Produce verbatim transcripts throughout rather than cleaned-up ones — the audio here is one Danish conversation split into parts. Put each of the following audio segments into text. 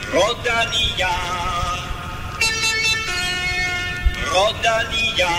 Rodalia, Rodalia.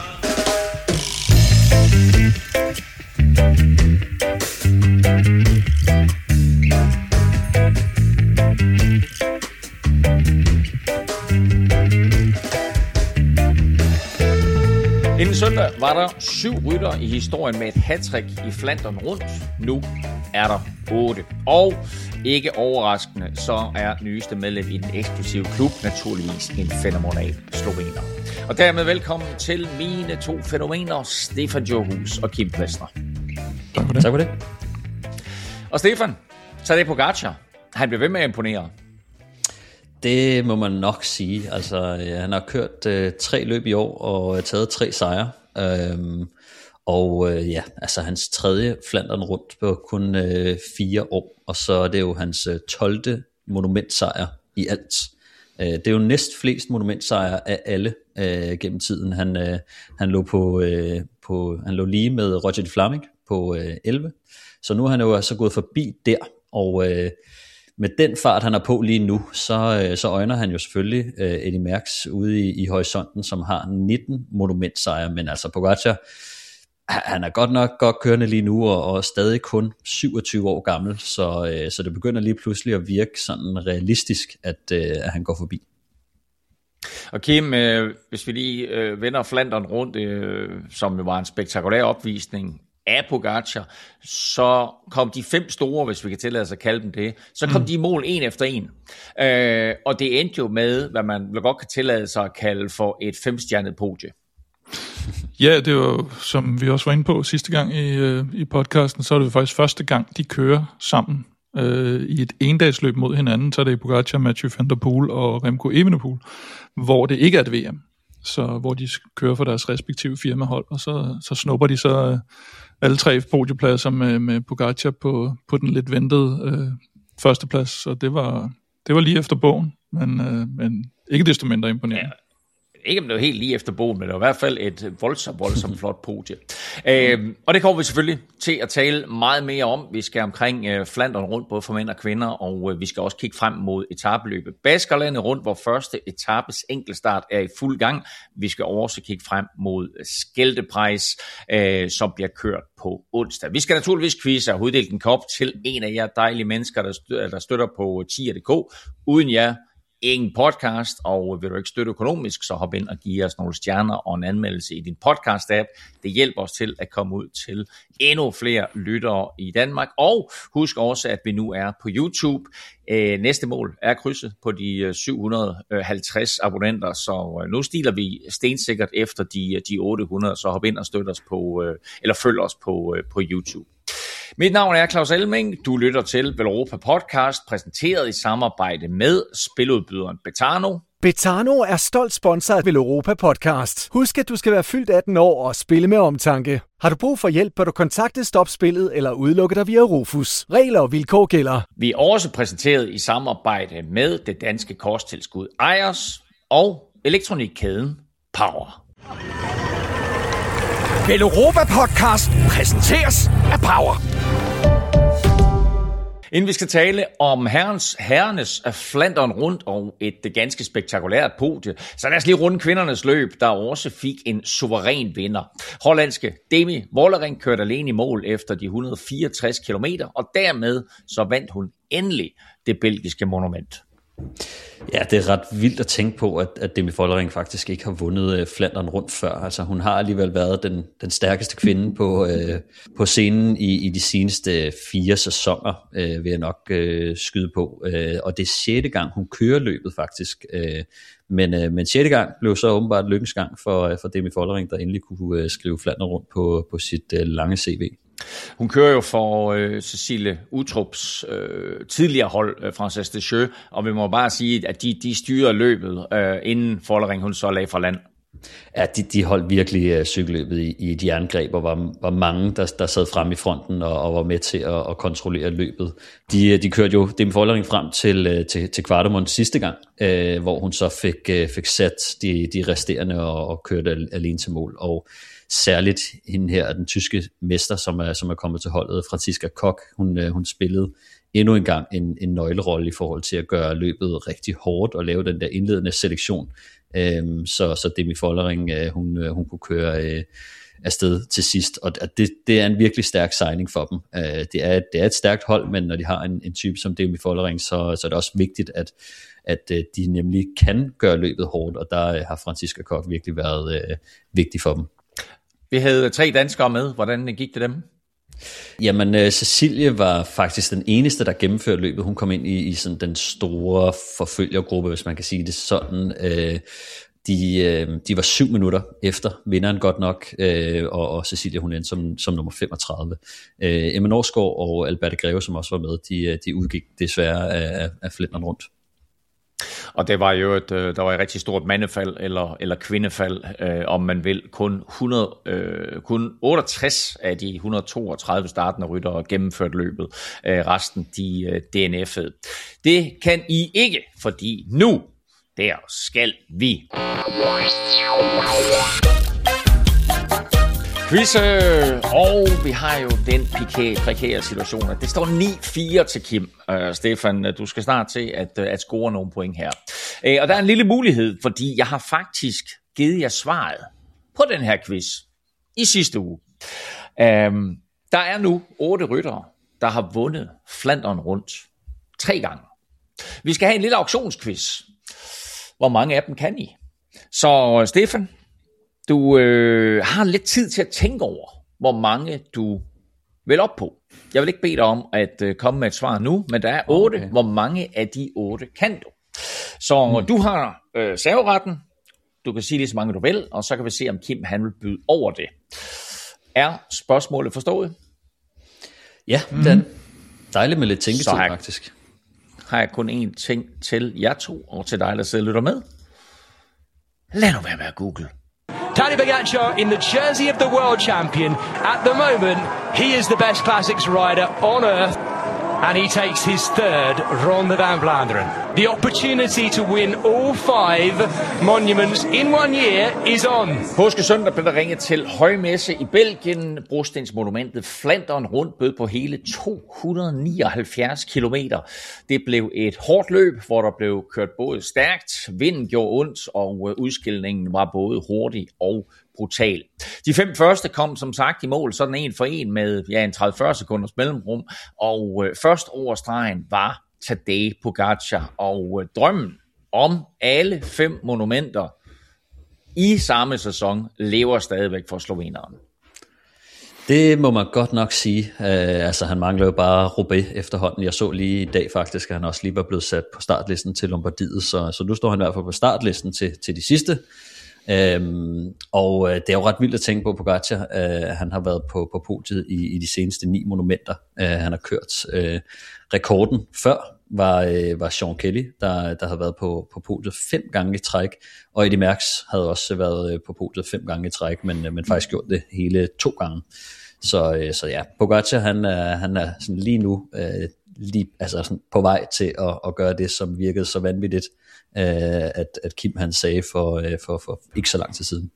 Inden søndag var der syv rytter i historien med et hattrick i Flandern rundt. Nu er der otte. Og ikke overraskende, så er nyeste medlem i den eksklusive klub naturligvis en fænomenal slovener. Og dermed velkommen til mine to fænomener, Stefan Johus og Kim Plesner. Tak for det. Tak for det. Og Stefan, Tadej Pogačar, han bliver ved med at imponere. Det må man nok sige. Altså, ja, han har kørt øh, tre løb i år og taget tre sejre. Øhm, og øh, ja, altså hans tredje Flandern rundt på kun øh, fire år. Og så er det jo hans øh, tolvte monumentsejr i alt. Øh, det er jo næst flest monumentsejre af alle øh, gennem tiden. Han, øh, han, lå på, øh, på, han lå lige med Roger de Vlaming på øh, elleve. Så nu er han jo altså gået forbi der. Og øh, med den fart, han er på lige nu, så, så øjner han jo selvfølgelig uh, Eddy Merckx ude i, i horisonten, som har nitten monumentsejre, men altså Pogačar, han er godt nok godt kørende lige nu, og, og stadig kun syvogtyve år gammel, så, uh, så det begynder lige pludselig at virke sådan realistisk, at, uh, at han går forbi. Og Kim, øh, hvis vi lige øh, vender Flandern rundt, øh, som jo var en spektakulær opvisning af Pogačar, så kom de fem store, hvis vi kan tillade os at kalde dem det, så kom mm. de i mål en efter en. Øh, og det endte jo med, hvad man godt kan tillade sig at kalde for et femstjernet podie. Ja, det var, som vi også var inde på sidste gang i, øh, i podcasten, så er det faktisk første gang, de kører sammen øh, i et endagsløb mod hinanden, så er det Pogačar, Mathieu van der Poel og Remco Evenepoel, hvor det ikke er et V M, så hvor de kører for deres respektive firmahold, og så, så snupper de så øh, alle tre podiepladser med, med Pogačar på, på den lidt ventede øh, førsteplads, så det var, det var lige efter bogen, men, øh, men ikke desto mindre imponerende. Ja. Ikke om det var helt lige efter bogen, men det var i hvert fald et voldsomt, voldsomt flot podie. Øhm, og det kommer vi selvfølgelig til at tale meget mere om. Vi skal omkring øh, Flandern rundt, både for mænd og kvinder, og øh, vi skal også kigge frem mod etapeløbet Baskerlandet rundt, hvor første etapes enkeltstart er i fuld gang. Vi skal også kigge frem mod Skjeldepreis, øh, som bliver kørt på onsdag. Vi skal naturligvis quizze og uddele en kop til en af jer dejlige mennesker, der, stø- der støtter på tier punktum d k. Uden jer ingen podcast, og vil du ikke støtte økonomisk, så hop ind og giv os nogle stjerner og en anmeldelse i din podcast-app. Det hjælper os til at komme ud til endnu flere lyttere i Danmark. Og husk også, at vi nu er på YouTube. Øh, næste mål er krydset på de syv hundrede og halvtreds abonnenter, så nu stiler vi stensikkert efter de, de otte hundrede, så hop ind og støt os på, eller følg os på, på YouTube. Mit navn er Claus Elming. Du lytter til Velropa Podcast, præsenteret i samarbejde med spiludbyderen Betano. Betano er stolt sponsor af Velropa Podcast. Husk, at du skal være fyldt atten år og spille med omtanke. Har du brug for hjælp, bør du kontakte Stop Spillet eller udelukke dig via Rufus. Regler og vilkår gælder. Vi er også præsenteret i samarbejde med det danske kosttilskud Ejers og elektronikkæden Power. Velropa Podcast præsenteres af Power. Inden vi skal tale om herrens, herrenes Flandern rundt og et ganske spektakulært podie, så lad os lige runde kvindernes løb, der også fik en suveræn vinder. Hollandske Demi Vollering kørte alene i mål efter de et hundrede og fireogtres kilometer, og dermed så vandt hun endelig det belgiske monument. Ja, det er ret vildt at tænke på, at, at Demi Vollering faktisk ikke har vundet øh, Flandern rundt før. Altså, hun har alligevel været den, den stærkeste kvinde på, øh, på scenen i, i de seneste fire sæsoner, øh, vil jeg nok øh, skyde på. Øh, og det er sjette gang, hun kører løbet faktisk. Øh, men, øh, men sjette gang blev så åbenbart lykkens gang for, for Demi Vollering, der endelig kunne øh, skrive Flandern rundt på, på sit øh, lange C V. Hun kører jo for øh, Cecilie Uttrups øh, tidligere hold, øh, Française Deschamps, og vi må bare sige, at de, de styrer løbet, øh, inden Vollering hun så lagde fra land. Ja, de, de holdt virkelig uh, cykelløbet i, i et jerngreb, og var, var mange, der, der sad frem i fronten og, og var med til at, at kontrollere løbet. De, de kørte jo Demi Vollering frem til, til, til Kvartemont sidste gang, øh, hvor hun så fik, øh, fik sat de, de resterende og, og kørte alene til mål. Og særligt hende her, den tyske mester, som er, som er kommet til holdet, Franziska Koch, hun, hun spillede endnu en gang en, en nøglerolle i forhold til at gøre løbet rigtig hårdt og lave den der indledende selektion, øhm, så, så Demi Vollering, øh, hun, hun kunne køre øh, afsted til sidst, og det, det er en virkelig stærk signing for dem. Øh, det, er, det er et stærkt hold, men når de har en, en type som Demi Vollering, så, så er det også vigtigt, at, at øh, de nemlig kan gøre løbet hårdt, og der øh, har Franziska Koch virkelig været øh, vigtig for dem. Vi havde tre danskere med. Hvordan gik det dem? Jamen, uh, Cecilie var faktisk den eneste, der gennemførte løbet. Hun kom ind i, i sådan den store forfølgergruppe, hvis man kan sige det sådan. Uh, de, uh, de var syv minutter efter vinderen godt nok, uh, og, og Cecilie hun endte som, som nummer femogtredive. Uh, Emma Norsgaard og Alberte Greve, som også var med, de, de udgik desværre af, af Flandern rundt. Og det var jo et, der var et rigtig stort mandefald, eller, eller kvindefald, øh, om man vil. Kun, hundrede, øh, kun otteogtres af de et hundrede og toogtredive startende ryttere gennemførte løbet. Øh, resten, de øh, D N F'ede. Det kan I ikke, fordi nu, der skal vi. Quiz, og vi har jo den pikære, prekære situation, at det står ni fire til Kim. Uh, Stefan, du skal snart til at, at score nogle point her. Uh, og der er en lille mulighed, fordi jeg har faktisk givet jer svaret på den her quiz i sidste uge. Uh, der er nu otte ryttere, der har vundet Flandern rundt tre gange. Vi skal have en lille auktionsquiz. Hvor mange af dem kan I? Så Stefan, du øh, har lidt tid til at tænke over, hvor mange du vil op på. Jeg vil ikke bede dig om at øh, komme med et svar nu, men der er otte. Okay. Hvor mange af de otte kan du? Så mm. du har øh, serveretten. Du kan sige lige så mange du vil, og så kan vi se, om Kim han vil byde over det. Er spørgsmålet forstået? Ja, mm. den dejligt med lidt tænketid har, faktisk. Har jeg kun én ting til jer to, og til dig, der sidder og lytter med. Lad nu være med at google. Tadej Pogačar in the jersey of the world champion. At the moment, he is the best classics rider on earth, and he takes his third Ronde van Vlaanderen. The opportunity to win all five monuments in one year is on. Påske søndag blev der ringet til højmesse i Belgien. Brostensmonumentet Flandern rundt bød på hele to hundrede og nioghalvfjerds kilometer. Det blev et hårdt løb, hvor der blev kørt både stærkt, vinden gjorde ondt, og udskilningen var både hurtig og brutal. De fem første kom som sagt i mål, sådan en for en med ja, en tredive til fyrre sekunders mellemrum, og øh, først over stregen var Tadej Pogačar, og øh, drømmen om alle fem monumenter i samme sæson lever stadigvæk for sloveneren. Det må man godt nok sige. Uh, altså han mangler jo bare Roubaix efterhånden. Jeg så lige i dag faktisk, at han også lige var blevet sat på startlisten til Lombardiet, så, så nu står han i hvert fald på startlisten til, til de sidste. Øhm, og uh, det er jo ret vildt at tænke på Pogačar. Uh, han har været på, på podiet i, i de seneste ni monumenter. Uh, han har kørt uh, rekorden før var, uh, var Sean Kelly, der, der havde været på, på podiet fem gange i træk, og Eddy Merckx havde også været uh, på podiet fem gange i træk, men, uh, men faktisk gjort det hele to gange. Så, uh, så ja, Pogačar han, uh, han er sådan lige nu uh, lige, altså sådan på vej til at, at gøre det, som virkede så vanvittigt, at, at Kim han sagde for, for, for ikke så lang tid siden.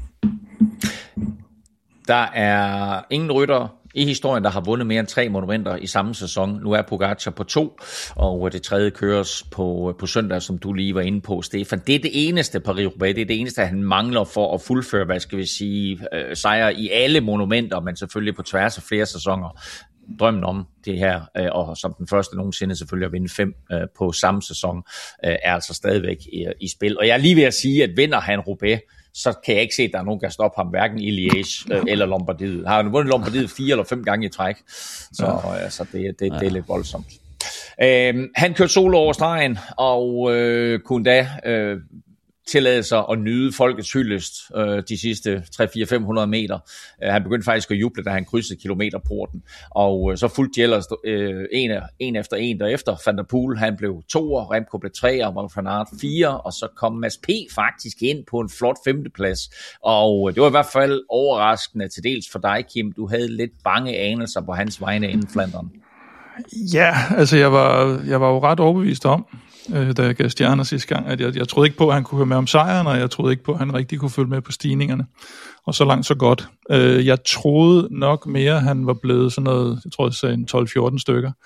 Der er ingen rytter i historien, der har vundet mere end tre monumenter i samme sæson. Nu er Pogačar på to, og det tredje køres på, på søndag, som du lige var inde på, Stefan. Det er det eneste Paris-Roubaix, det er det eneste, han mangler for at fuldføre, hvad skal vi sige, øh, sejre i alle monumenter, men selvfølgelig på tværs af flere sæsoner. Drømmen om det her, øh, og som den første nogensinde selvfølgelig at vinde fem øh, på samme sæson, øh, er altså stadigvæk i, i spil. Og jeg er lige ved at sige, at vinder han Roubaix, så kan jeg ikke se, at der er nogen, der kan stoppe ham, hverken i Liège øh, eller Lombardiet. Har han vundet Lombardiet fire eller fem gange i træk, så, ja. øh, så det, det, det er lidt voldsomt. Øh, han kørte solo over stregen, og øh, kunne da øh, tillade sig at nyde folkets hyldest øh, de sidste tre fire fem hundrede meter. Øh, han begyndte faktisk at juble, da han krydsede kilometerporten, og øh, så fulgte de ellers øh, en, en efter en derefter. Van der Poel, han blev toer, Remco blev treer, Wout van Aert fire, og så kom Mads P. faktisk ind på en flot femteplads, og øh, det var i hvert fald overraskende til dels for dig, Kim. Du havde lidt bange anelser på hans vegne inden Flandern. Ja, altså jeg var, jeg var jo ret overbevist om, da jeg gav stjerner sidste gang, at jeg, jeg troede ikke på, at han kunne høre med om sejren, og jeg troede ikke på, at han rigtig kunne følge med på stigningerne. Og så langt, så godt. Jeg troede nok mere, at han var blevet sådan noget, jeg tror, jeg sagde tolv fjorten stykker.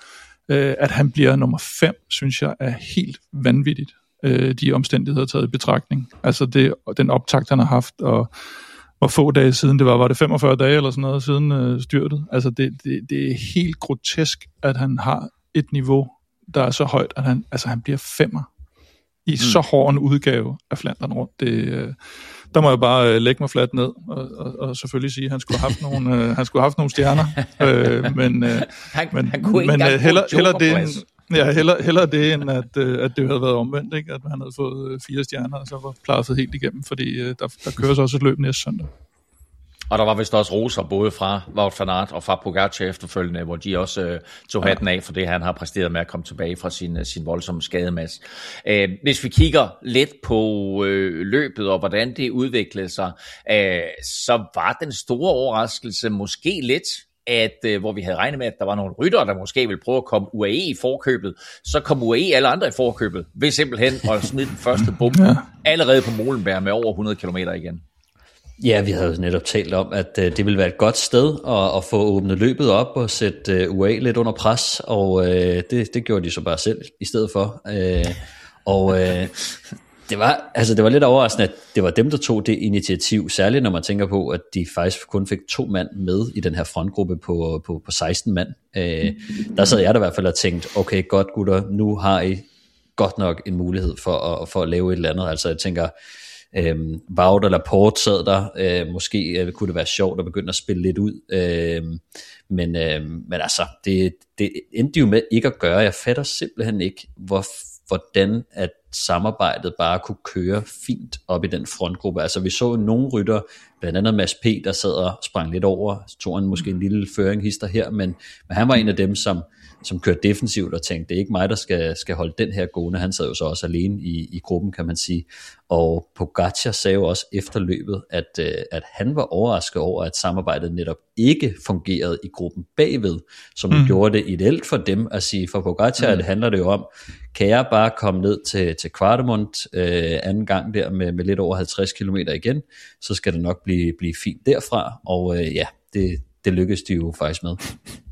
Øh, at han bliver nummer fem, synes jeg er helt vanvittigt, øh, de omstændigheder taget i betragtning. Altså det, den optakt, han har haft, og hvor få dage siden, det var, var det femogfyrre dage eller sådan noget siden øh, styrtet. Altså det, det, det er helt grotesk, at han har et niveau, der er så højt, at han, altså han bliver femmer i mm. så hård en udgave af Flandern Rundt. Det, øh, der må jeg bare øh, lægge mig fladt ned og, og, og selvfølgelig sige, at han skulle have haft nogle, øh, han skulle have haft nogle stjerner. øh, men øh, han, men, han kunne ikke men øh, heller, heller det end, ja, heller, heller det, end at, øh, at det havde været omvendt, ikke? At han havde fået øh, fire stjerner, og så var pladset helt igennem, fordi øh, der, der køres også et løb næste søndag. Og der var vist også roser både fra Wout van Aert og fra Pogacar efterfølgende, hvor de også øh, tog hatten af for det, han har præsteret med at komme tilbage fra sin, sin voldsomme skademasse. Øh, hvis vi kigger lidt på øh, løbet og hvordan det udviklede sig, øh, så var den store overraskelse måske lidt, at øh, hvor vi havde regnet med, at der var nogle ryttere, der måske ville prøve at komme U A E i forkøbet, så kom U A E alle andre i forkøbet, ved simpelthen at smide den første bombe allerede på Molenberg med over hundrede kilometer igen. Ja, vi havde netop talt om, at øh, det ville være et godt sted at, at få åbnet løbet op og sætte øh, U A E lidt under pres, og øh, det, det gjorde de så bare selv i stedet for. Øh, og øh, det var, altså det var lidt overraskende, at det var dem, der tog det initiativ, særligt når man tænker på, at de faktisk kun fik to mand med i den her frontgruppe på, på, på seksten mand. Øh, der sad jeg da i hvert fald og tænkte, okay, godt gutter, nu har I godt nok en mulighed for at, for at lave et eller andet. Altså jeg tænker, Øhm, Wout eller Laporte sad der, øh, måske øh, kunne det være sjovt at begynde at spille lidt ud, øh, men, øh, men altså det, det endte jo med ikke at gøre. Jeg fatter simpelthen ikke hvor, hvordan at samarbejdet bare kunne køre fint op i den frontgruppe. Altså vi så nogle rytter, blandt andet Mads P, der sad og sprang lidt over, så tog han måske en lille føringhister her, men, men han var en af dem, som som kørte defensivt og tænkte, det er ikke mig, der skal, skal holde den her gående. Han sad jo så også alene i, i gruppen, kan man sige. Og Pogacar sagde jo også efter løbet, at, at han var overrasket over, at samarbejdet netop ikke fungerede i gruppen bagved, som mm. gjorde det ideelt for dem at sige, for Pogacar, mm. det handler det jo om, kan jeg bare komme ned til, til Kvartemont øh, anden gang der med, med lidt over halvtreds kilometer igen, så skal det nok blive, blive fint derfra. Og øh, ja, det, det lykkedes de jo faktisk med.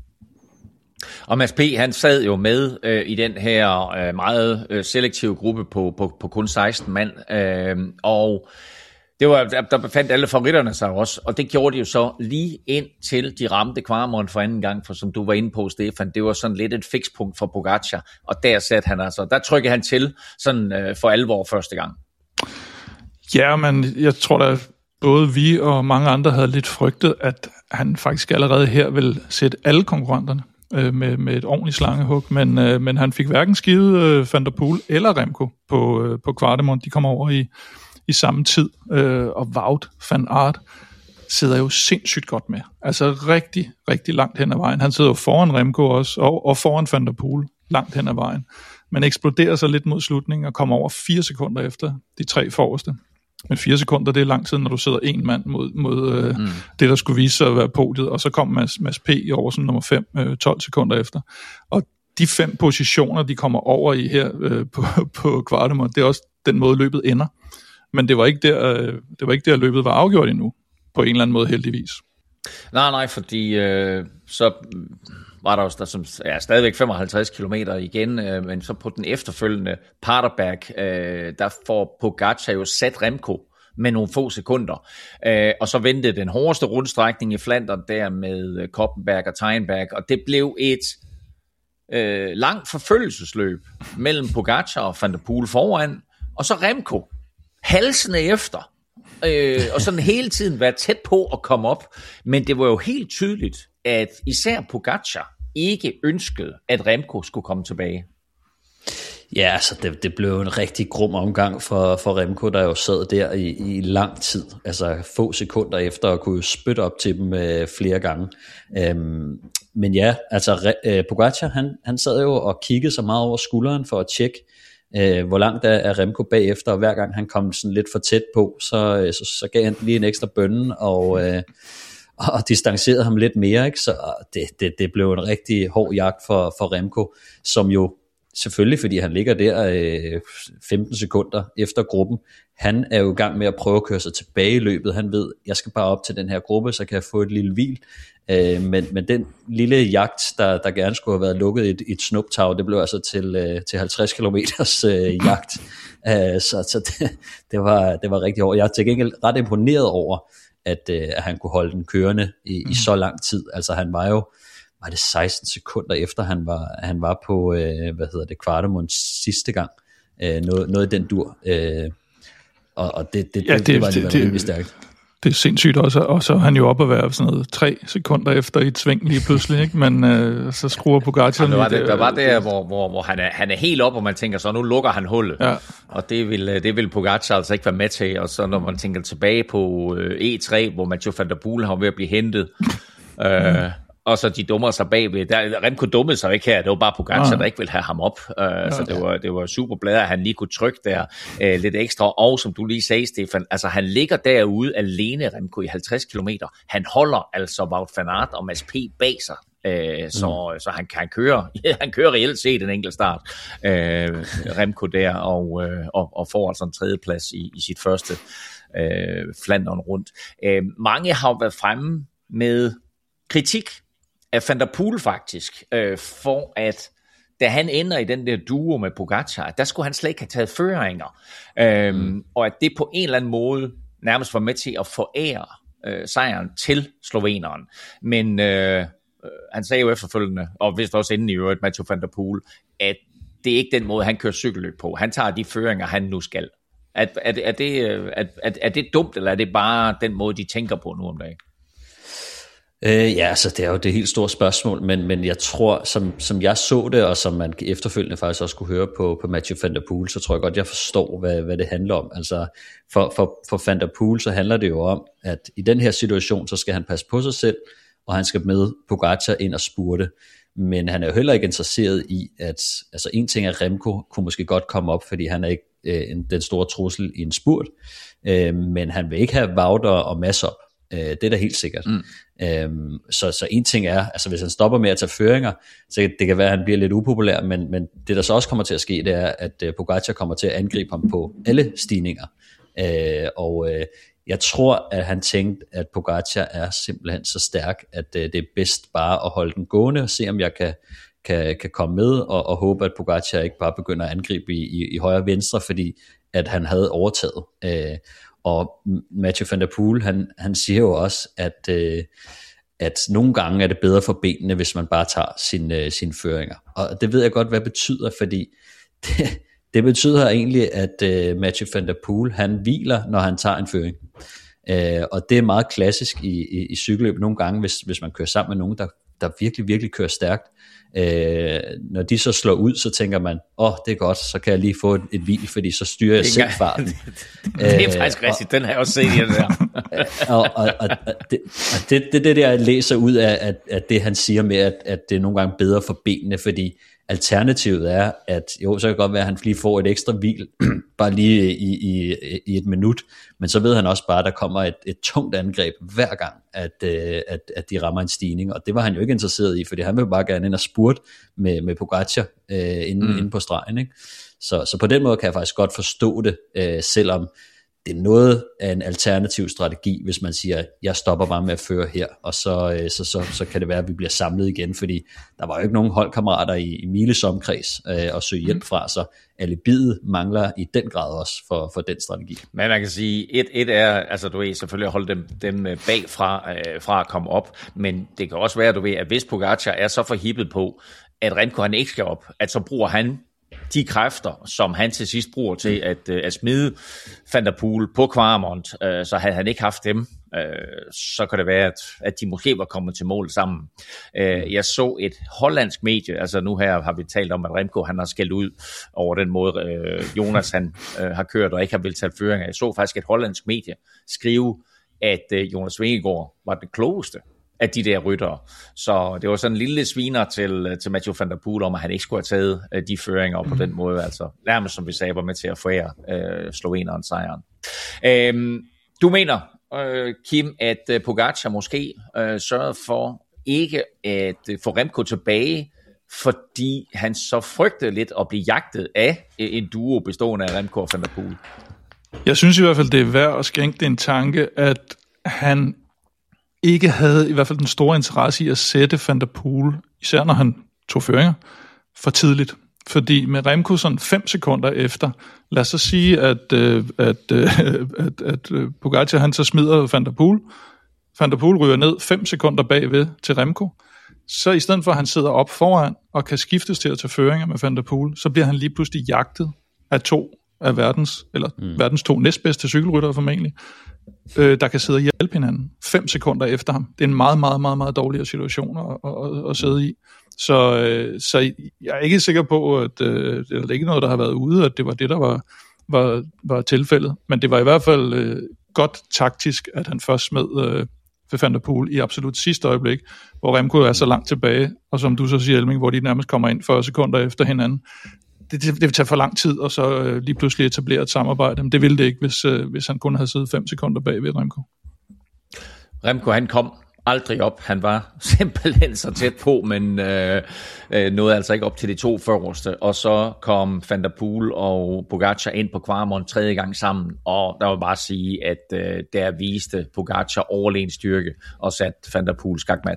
Og Mads P, han sad jo med øh, i den her øh, meget øh, selektive gruppe på, på, på kun seksten mand, øh, og det var, der, der befandt alle favoritterne sig også, og det gjorde de jo så lige ind til de ramte Kvaremont for anden gang, for som du var inde på, Stefan, det var sådan lidt et fikspunkt for Pogacar, og der satte han altså, der trykkede han til sådan øh, for alvor første gang. Ja, men jeg tror da, både vi og mange andre havde lidt frygtet, at han faktisk allerede her vil sætte alle konkurrenterne Med, med et ordentligt slangehug, men, øh, men han fik hverken skivet øh, Van der Poel eller Remco på, øh, på Kvartemont. De kommer over i, i samme tid, øh, og Wout van Aert sidder jo sindssygt godt med. Altså rigtig, rigtig langt hen ad vejen. Han sidder jo foran Remco også, og, og foran Van der Poel langt hen ad vejen, men eksploderer så lidt mod slutningen og kommer over fire sekunder efter de tre forreste. Men fire sekunder, det er lang tid, når du sidder en mand mod, mod øh, mm. det, der skulle vise sig at være podiet, og så kom Mads, Mads P. over som nummer fem, øh, tolv sekunder efter. Og de fem positioner, de kommer over i her øh, på, på Kvartemont, det er også den måde, løbet ender. Men det var ikke der, øh, det var ikke der løbet var afgjort endnu, på en eller anden måde heldigvis. Nej, nej, fordi øh, så var der jo der, som, ja, stadigvæk femoghalvtreds kilometer igen, øh, men så på den efterfølgende Paterberg, øh, der får Pogacar jo sat Remco med nogle få sekunder, øh, og så ventede den hårdeste rundstrækning i Flandern der med Koppenberg og Teinberg, og det blev et øh, langt forfølgelsesløb mellem Pogacar og Van der Poel foran, og så Remco halsende efter, øh, og sådan hele tiden være tæt på at komme op, men det var jo helt tydeligt, at især Pogacar ikke ønskede, at Remco skulle komme tilbage. Ja, altså det, det blev en rigtig grum omgang for, for Remco, der jo sad der i, i lang tid, altså få sekunder efter at kunne spytte op til dem øh, flere gange. Øhm, men ja, altså øh, Pogacar, han, han sad jo og kiggede så meget over skulderen for at tjekke, øh, hvor langt er, er Remco bagefter, og hver gang han kom sådan lidt for tæt på, så, så, så gav han lige en ekstra bønne, og øh, og distancerede ham lidt mere, ikke? Så det, det, det blev en rigtig hård jagt for, for Remco, som jo selvfølgelig, fordi han ligger der øh, femten sekunder efter gruppen. Han er jo i gang med at prøve at køre sig tilbage i løbet. Han ved, jeg skal bare op til den her gruppe, så kan jeg få et lille hvil. Øh, men, men den lille jagt, der, der gerne skulle have været lukket i et, et snuptag, det blev altså til, øh, til halvtreds kilometers øh, jagt. Øh, så så det, det, var, det var rigtig hårdt. Jeg er til gengæld ret imponeret over, at, øh, at han kunne holde den kørende i, mm. i så lang tid. Altså han var jo, var det seksten sekunder efter, han var, han var på, øh, hvad hedder det, Kvartemund sidste gang. Øh, noget, noget i den dur. Øh, og, og det, det, ja, det, det, det var alligevel det, rimelig stærkt. Det er sindssygt også, og så er han jo oppe at være sådan noget tre sekunder efter i et sving lige pludselig, ikke? Men øh, så skruer Pogacar. Ja, der var det, der var der, hvor, hvor, hvor han, er, han er helt op, og man tænker så, nu lukker han hullet. Ja. Og det vil, det vil Pogacar altså ikke være med til. Og så når man tænker tilbage på øh, E tre, hvor Mathieu van der Poel har ved at blive hentet, øh, mm. og så de dummer sig bagved. Der, Remco dummede sig ikke her, det var bare Pogacar, ja. der ikke ville have ham op. Uh, ja, så det var, det var super bladet, at han lige kunne trykke der uh, lidt ekstra. Og som du lige sagde, Stefan, altså han ligger derude alene, Remco, i halvtreds kilometer. Han holder altså Wout van Aert og Mads P. bag sig. Uh, så, mm. så han kan køre, han kører reelt set en enkelt start, uh, Remco der, og, uh, og, og får altså en tredjeplads i, i sit første uh, Flandern rundt. Uh, mange har været fremme med kritik af Van der Poel faktisk, øh, for at da han ender i den der duo med Pogacar, der skulle han slet ikke have taget føringer, øhm, mm. og at det på en eller anden måde nærmest var med til at forære øh, sejren til sloveneren. Men øh, han sagde jo efterfølgende, og vist også inden i øvrigt, Mathieu van der Poel, at det er ikke den måde, han kører cykelløb på. Han tager de føringer, han nu skal. Er, er, er, det, er, er, er det dumt, eller er det bare den måde, de tænker på nu om dagen? Øh, ja, altså det er jo det helt store spørgsmål, men, men jeg tror, som, som jeg så det, og som man efterfølgende faktisk også kunne høre på, på Mathieu van der Poel, så tror jeg godt, jeg forstår, hvad, hvad det handler om. Altså for, for, for van der Poel, så handler det jo om, at i den her situation, så skal han passe på sig selv, og han skal med Pogacar ind og spurte. Men han er jo heller ikke interesseret i, at altså en ting er, Remco kunne måske godt komme op, fordi han er ikke øh, den store trussel i en spurt, øh, men han vil ikke have Wout og Mads op. Det er da helt sikkert. Mm. Øhm, så, så en ting er, altså hvis han stopper med at tage føringer, så det kan være, at han bliver lidt upopulær, men, men det der så også kommer til at ske, det er, at uh, Pogacar kommer til at angribe ham på alle stigninger. Øh, og uh, jeg tror, at han tænkte, at Pogacar er simpelthen så stærk, at uh, det er bedst bare at holde den gående, og se om jeg kan, kan, kan komme med, og, og håbe, at Pogacar ikke bare begynder at angribe i, i, i højre og venstre, fordi at han havde overtaget. Øh, Og Mathieu van der Poel, han, han siger jo også, at, øh, at nogle gange er det bedre for benene, hvis man bare tager sine øh, sin føringer. Og det ved jeg godt, hvad det betyder, fordi det, det betyder egentlig, at øh, Mathieu van der Poel, han hviler, når han tager en føring. Øh, og det er meget klassisk i, i, i cykelløb nogle gange, hvis, hvis man kører sammen med nogen, der, der virkelig, virkelig kører stærkt. Øh, når de så slår ud, så tænker man, åh, oh, det er godt, så kan jeg lige få et, et hvil, fordi så styrer jeg selv farten. Det er faktisk rigtigt, den har jeg også set i den der. og, og, og, og det, og det, det, det der jeg læser ud af, at, at det han siger med, at, at det er nogle gange bedre for benene, fordi alternativet er, at jo, så kan det godt være, at han lige får et ekstra hvil, bare lige i, i, i et minut, men så ved han også bare, at der kommer et, et tungt angreb hver gang, at, at, at de rammer en stigning, og det var han jo ikke interesseret i, fordi han vil bare gerne ind og spurte med, med Pogacar øh, inde, mm. inde på stregen, ikke? Så, så på den måde kan jeg faktisk godt forstå det, øh, selvom det er noget af en alternativ strategi, hvis man siger, jeg stopper bare med at føre her, og så, øh, så, så, så kan det være, at vi bliver samlet igen, fordi der var jo ikke nogen holdkammerater i, i Miles omkreds øh, at søge hjælp fra, så alibiet mangler i den grad også for, for den strategi. Men man kan sige, et, et er, altså du ved, selvfølgelig at holde dem, dem bagfra øh, fra at komme op, men det kan også være, du ved, at hvis Pogacar er så forhippet på, at Remco han ikke skal op, at så bruger han de kræfter, som han til sidst bruger til at, at smide Van der Poel på Kvaremont, øh, så havde han ikke haft dem, øh, så kan det være, at, at de måske var kommet til mål sammen. Øh, jeg så et hollandsk medie, altså nu her har vi talt om, at Remco han har skældt ud over den måde, øh, Jonas han øh, har kørt og ikke har vel tage føringer. Jeg så faktisk et hollandsk medie skrive, at øh, Jonas Vingegaard var den klogeste af de der ryttere. Så det var sådan en lille sviner til, til Mathieu van der Poel om, at han ikke skulle have taget uh, de føringer på den måde. Altså nærmest som vi sagde, var med til at forære uh, sloveneren sejren. Uh, du mener, uh, Kim, at uh, Pogacar måske uh, sørgede for ikke at uh, få Remco tilbage, fordi han så frygtede lidt at blive jagtet af en duo bestående af Remco og Van der Poel. Jeg synes i hvert fald, det er værd at skænke det en tanke, at han ikke havde i hvert fald den store interesse i at sætte Van der Poel, især når han tog føringer, for tidligt. Fordi med Remco sådan fem sekunder efter, lad os så sige, at, øh, at, øh, at, at Pogacar han så smider Van der Poel. Van der Poel ryger ned fem sekunder bagved til Remco. Så i stedet for, at han sidder op foran og kan skiftes til at tage føringer med Van der Poel, så bliver han lige pludselig jagtet af to af verdens, eller mm. verdens to næstbedste cykelryttere formentlig, øh, der kan sidde og hjælpe hinanden fem sekunder efter ham. Det er en meget, meget, meget, meget dårligere situation at, at, at sidde i. Så, øh, så jeg er ikke sikker på, at øh, det er ikke noget, der har været ude, at det var det, der var, var, var tilfældet. Men det var i hvert fald øh, godt taktisk, at han først smed øh, Van der Poel i absolut sidste øjeblik, hvor Remco er så langt tilbage, og som du så siger, Elming, hvor de nærmest kommer ind fyrre sekunder efter hinanden. Det, det, det vil tage for lang tid, og så øh, lige pludselig etablere et samarbejde. Men det ville det ikke, hvis, øh, hvis han kun havde siddet fem sekunder bag ved Remco. Remco, han kom aldrig op. Han var simpelthen så tæt på, men øh, øh, nåede altså ikke op til de to første. Og så kom Van der Poel og Pogacar ind på Kvarmon tredje gang sammen, og der var bare at sige, at øh, der viste Pogacar overlegen styrke og satte Van der Poel skakmat.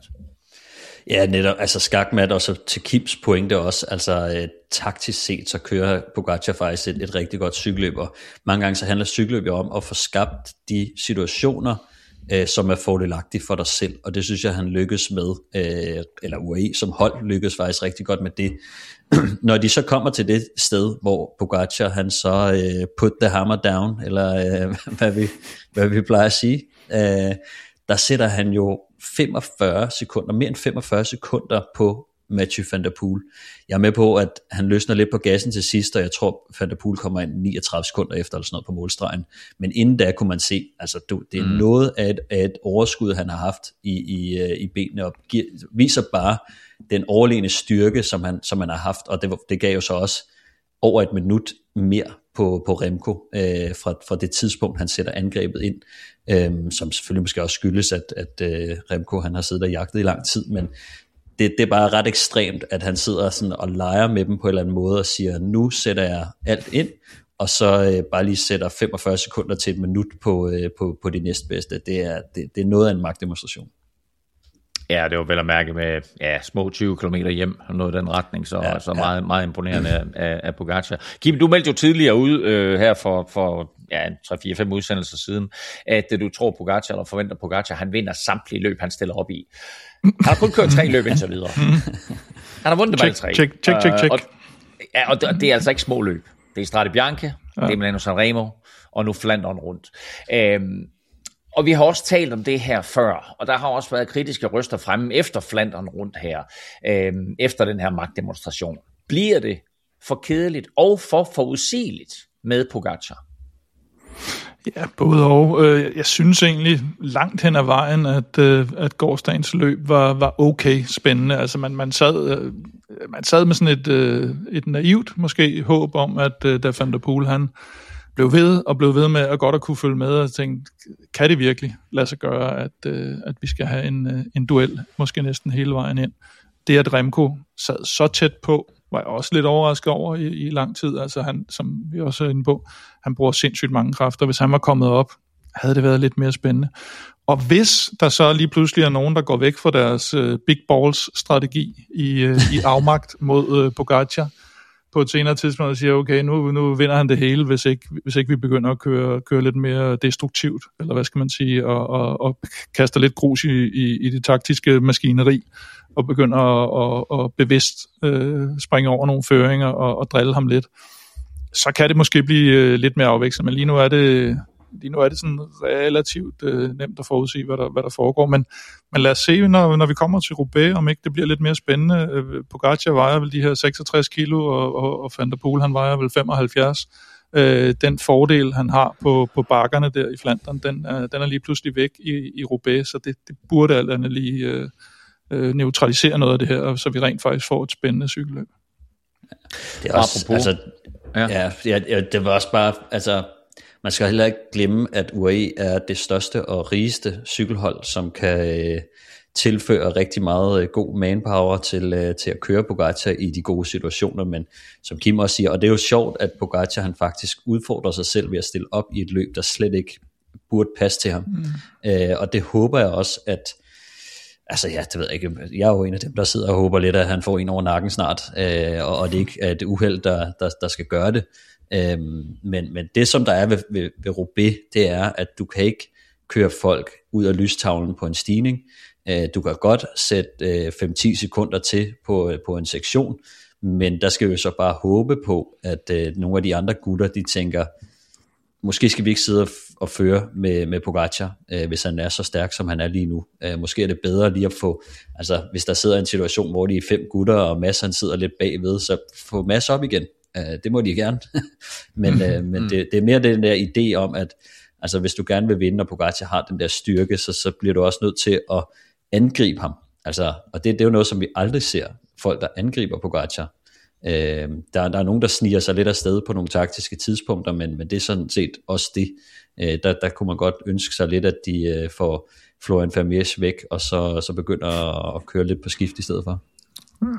Ja, netop, altså skakmat, og så til Kims pointe også, altså øh, taktisk set, så kører Pogacar faktisk et, et rigtig godt cykelløb, og mange gange så handler cykelløb om at få skabt de situationer, øh, som er fordelagtige for dig selv, og det synes jeg, han lykkes med, øh, eller U A E som hold lykkes faktisk rigtig godt med det. Når de så kommer til det sted, hvor Pogacar, han så øh, put the hammer down, eller øh, hvad, vi, hvad vi plejer at sige, øh, der sætter han jo femogfyrre sekunder, mere end femogfyrre sekunder på Mathieu van der Poel. Jeg er med på, at han løsner lidt på gassen til sidst, og jeg tror, Van der Poel kommer ind niogtredive sekunder efter, eller sådan noget på målstregen. Men inden da kunne man se, altså det er mm. noget af et, af et overskud, han har haft i, i, i benene, og giver, viser bare den overlegne styrke, som han, som han har haft, og det, det gav jo så også over et minut mere på, på Remco, øh, fra, fra det tidspunkt, han sætter angrebet ind, øh, som selvfølgelig måske også skyldes, at, at øh, Remco han har siddet og jagtet i lang tid, men det, det er bare ret ekstremt, at han sidder sådan og leger med dem på en eller anden måde, og siger, nu sætter jeg alt ind, og så øh, bare lige sætter femogfyrre sekunder til et minut på, øh, på, på de næstbedste. Det er, det, det er noget af en magtdemonstration. Ja, det var vel at mærke med ja, små tyve kilometer hjem, og noget i den retning, så, ja, så ja. meget, meget imponerende af, af Pogacar. Kim, du meldte jo tidligere ud øh, her for, for ja, tre fire fem udsendelser siden, at du tror Pogacar, eller forventer Pogacar, han vinder samtlige løb, han stiller op i. Han har kun kørt tre løb indtil videre. Han har vundet bare tre. Check, check, check, check. Uh, og, ja, og det, det er altså ikke små løb. Det er Strade Bianche, ja. Det er Milano Sanremo, og nu Flandern rundt. Um, Og vi har også talt om det her før, og der har også været kritiske røster fremme efter Flandern rundt her, øh, efter den her magtdemonstration. Bliver det for kedeligt og for forudsigeligt med Pogacar? Ja, både og. Jeg synes egentlig langt hen ad vejen, at, at gårsdagens løb var, var okay spændende. Altså man, man, sad, man sad med sådan et, et naivt måske håb om, at da Van der Poel han blev ved og blev ved med at godt at kunne følge med og tænkte, kan det virkelig lade sig gøre, at, øh, at vi skal have en, en duel, måske næsten hele vejen ind. Det, at Remco sad så tæt på, var jeg også lidt overrasket over i, i lang tid. Altså han, som vi også er inde på, han bruger sindssygt mange kræfter. Hvis han var kommet op, havde det været lidt mere spændende. Og hvis der så lige pludselig er nogen, der går væk fra deres øh, big balls strategi i, øh, i afmagt mod øh, Pogacar, på et senere tidspunkt og siger, okay, nu, nu vinder han det hele, hvis ikke, hvis ikke vi begynder at køre, køre lidt mere destruktivt, eller hvad skal man sige, og, og, og kaster lidt grus i, i, i det taktiske maskineri, og begynder at, at, at bevidst øh, springe over nogle føringer og, og drille ham lidt. Så kan det måske blive øh, lidt mere afvekslende, men lige nu er det, lige nu er det sådan relativt øh, nemt at forudsige, hvad der, hvad der foregår, men, men lad os se, når, når vi kommer til Roubaix, om ikke det bliver lidt mere spændende. Øh, Pogacar vejer vel de her seksogtres kilo, og, og, og Van der Poel, han vejer vel femoghalvfjerds. Øh, den fordel, han har på, på bakkerne der i Flandern, den er, den er lige pludselig væk i, i Roubaix, så det, det burde alt andet lige øh, øh, neutralisere noget af det her, så vi rent faktisk får et spændende cykelløb. Det er også, altså, ja, ja, ja, det var også bare, altså, man skal heller ikke glemme, at U A E er det største og rigeste cykelhold, som kan, tilfører rigtig meget god manpower til, til at køre Pogacar i de gode situationer, men som Kim også siger, og det er jo sjovt, at Pogacar han faktisk udfordrer sig selv ved at stille op i et løb, der slet ikke burde passe til ham. Mm. Øh, og det håber jeg også, at altså ja, det ved jeg ikke, jeg er jo en af dem, der sidder og håber lidt, at han får en over nakken snart, øh, og, og det ikke er et uheld, der, der, der skal gøre det. Øh, men, men det, som der er ved, ved, ved Roubaix, det er, at du kan ikke køre folk ud af lystavlen på en stigning. Øh, du kan godt sætte øh, fem til ti sekunder til på, på en sektion, men der skal vi så bare håbe på, at øh, nogle af de andre gutter, de tænker, måske skal vi ikke sidde og føre med, med Pogacar, øh, hvis han er så stærk, som han er lige nu. Øh, måske er det bedre lige at få, altså hvis der sidder en situation, hvor de er fem gutter, og Mads han sidder lidt bagved, så få Mads op igen. Øh, det må de gerne. men øh, men det, det er mere den der idé om, at altså, hvis du gerne vil vinde, og Pogacar har den der styrke, så, så bliver du også nødt til at angribe ham. Altså, og det, det er jo noget, som vi aldrig ser, folk der angriber Pogacar. Øh, der, der er nogen, der sniger sig lidt afsted på nogle taktiske tidspunkter, men, men det er sådan set også det. Øh, der, der kunne man godt ønske sig lidt, at de øh, får Florian Vermeersch væk, og så, så begynder at, at køre lidt på skift i stedet for. Hmm.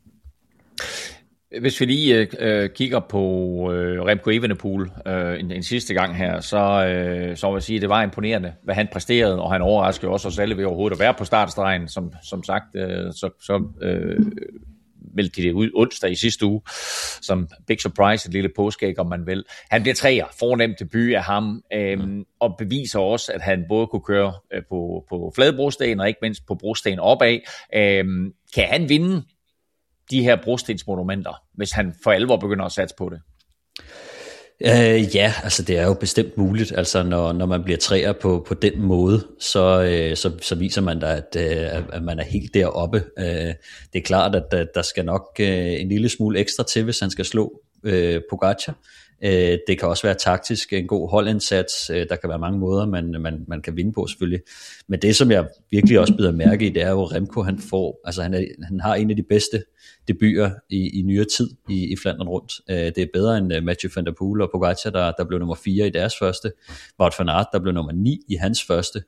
Hvis vi lige øh, kigger på øh, Remco Evenepoel øh, en, en sidste gang her, så, øh, så vil jeg sige, at det var imponerende, hvad han præsterede, og han overraskede også os alle ved overhovedet at være på startstregen, som, som sagt, øh, så, så øh, meldte de det ud onsdag i sidste uge, som big surprise, et lille påskæg, om man vil. Han bliver treer, fornemt debut af ham, øh, mm. og beviser også, at han både kunne køre øh, på, på flade brosten, og ikke mindst på brosten opad. Øh, kan han vinde de her brostensmonumenter, hvis han for alvor begynder at satse på det? Uh, ja, altså det er jo bestemt muligt, altså når, når man bliver træer på, på den måde, så, uh, så, så viser man da, at, uh, at man er helt deroppe. Uh, det er klart, at uh, der skal nok uh, en lille smule ekstra til, hvis han skal slå uh, Pogacar. Uh, det kan også være taktisk en god holdindsats, uh, der kan være mange måder, man, man, man kan vinde på selvfølgelig. Men det, som jeg virkelig også bider mærke i, det er jo, at Remco han får, altså han, er, han har en af de bedste debuter i, i nyere tid i, i Flandern rundt. Uh, det er bedre end uh, Mathieu van der Poel og Pogacar, der, der blev nummer fire i deres første. Wout van Aert, der blev nummer ni i hans første.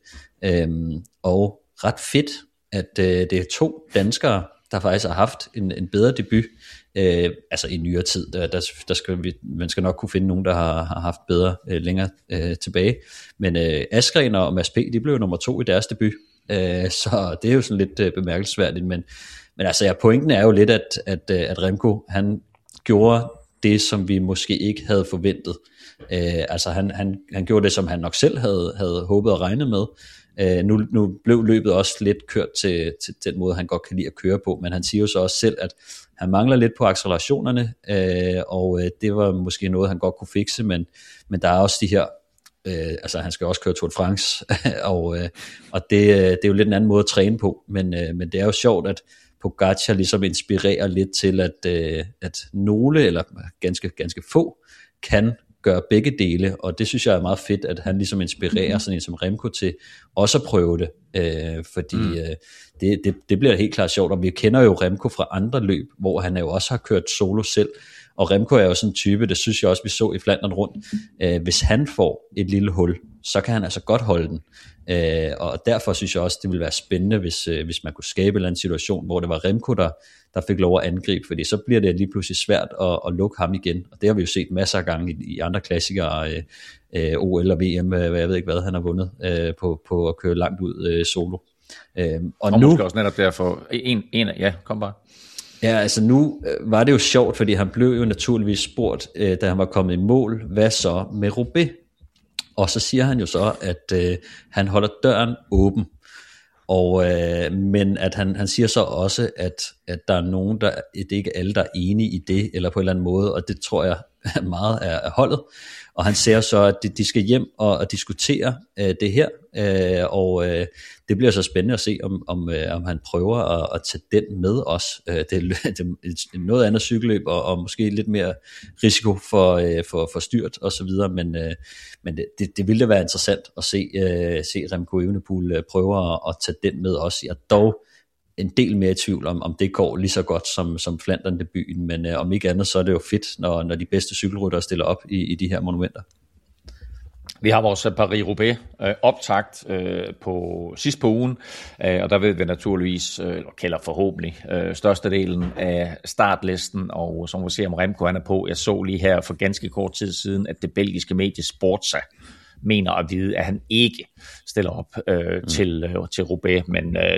Um, og ret fedt, at uh, det er to danskere, der faktisk har haft en, en bedre debut, uh, altså i nyere tid. Der, der, der skal vi, man skal nok kunne finde nogen, der har, har haft bedre uh, længere uh, tilbage. Men uh, Askren og Mads P., de blev nummer to i deres debut. Uh, så det er jo sådan lidt uh, bemærkelsesværdigt, men Men altså, ja, pointen er jo lidt, at, at, at Remco, han gjorde det, som vi måske ikke havde forventet. Øh, altså, han, han, han gjorde det, som han nok selv havde, havde håbet og regnet med. Øh, nu, nu blev løbet også lidt kørt til, til den måde, han godt kan lide at køre på, men han siger jo så også selv, at han mangler lidt på accelerationerne, øh, og øh, det var måske noget, han godt kunne fikse, men, men der er også de her, øh, altså han skal også køre Tour de France, og, øh, og det, det er jo lidt en anden måde at træne på, men, øh, men det er jo sjovt, at Pogacar ligesom inspirerer lidt til, at, øh, at nogle, eller ganske, ganske få, kan gøre begge dele, og det synes jeg er meget fedt, at han ligesom inspirerer sådan en som Remco til også at prøve det, øh, fordi mm. øh, det, det, det bliver helt klart sjovt, og vi kender jo Remco fra andre løb, hvor han jo også har kørt solo selv, og Remco er jo sådan en type, det synes jeg også, vi så i Flandern rundt, øh, hvis han får et lille hul, så kan han altså godt holde den, øh, og derfor synes jeg også, det ville være spændende, hvis, øh, hvis man kunne skabe en eller anden situation, hvor det var Remco, der, der fik lov at angribe, fordi så bliver det lige pludselig svært at, at lukke ham igen, og det har vi jo set masser af gange i, i andre klassikere, øh, øh, O L og V M, øh, jeg ved ikke hvad han har vundet, øh, på, på at køre langt ud øh, solo. Øh, og, og nu måske også netop derfor, en, en ja, kom bare. Ja, altså nu øh, var det jo sjovt, fordi han blev jo naturligvis spurgt, øh, da han var kommet i mål, hvad så med Roubaix? Og så siger han jo så, at øh, han holder døren åben, og, øh, men at han, han siger så også, at, at der er nogen, der, det er ikke alle, der er enige i det, eller på en eller anden måde, og det tror jeg meget er, er holdet. Og han siger så, at de, de skal hjem og, og diskutere øh, det her, øh, og øh, det bliver så spændende at se, om, om, øh, om han prøver at, at tage den med os. Øh, det, det er noget andet cykelløb, og, og måske lidt mere risiko for, øh, for, for styrt og så videre, men, øh, men det, det, det ville da være interessant at se, øh, se Remco Evenepoel øh, prøve at, at tage den med os. Jeg er dog en del mere i tvivl om, om det går lige så godt som, som Flandern debuten, men øh, om ikke andet, så er det jo fedt, når, når de bedste cykelryttere stiller op i, i de her monumenter. Vi har vores Paris-Roubaix øh, optakt øh, på sidst på ugen, øh, og der ved vi naturligvis, øh, eller kalder forhåbentlig, øh, størstedelen af startlisten, og som vi ser om Remco han er på. Jeg så lige her for ganske kort tid siden, at det belgiske medie Sportsa mener at vide, at han ikke stiller op øh, mm. til, øh, til Roubaix, men øh,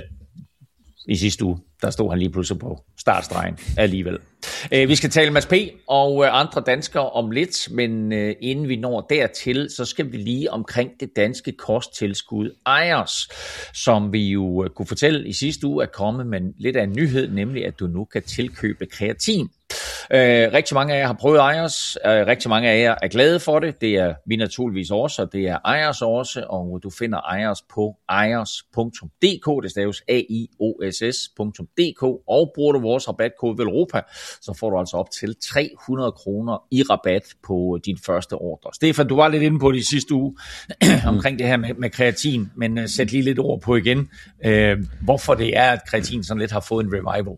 i sidste uge, der stod han lige pludselig på startstregen alligevel. Øh, vi skal tale Mads P. og øh, andre danskere om lidt, men øh, inden vi når dertil, så skal vi lige omkring det danske kosttilskud Ejers, som vi jo øh, kunne fortælle i sidste uge er kommet med lidt af en nyhed, nemlig at du nu kan tilkøbe kreatin. Øh, rigtig mange af jer har prøvet Ejers, øh, rigtig mange af jer er glade for det, det er vi naturligvis også, og det er Ejers også, og du finder Ejers på ejers punktum d k, det staves A I O S S punktum d k, og bruger du vores rabatkode Velropa, så får du altså op til tre hundrede kroner i rabat på din første ordre. Stefan, du var lidt inde på det i sidste uge, omkring det her med, med kreatin, men uh, sæt lige lidt ord på igen, uh, hvorfor det er, at kreatin sådan lidt har fået en revival.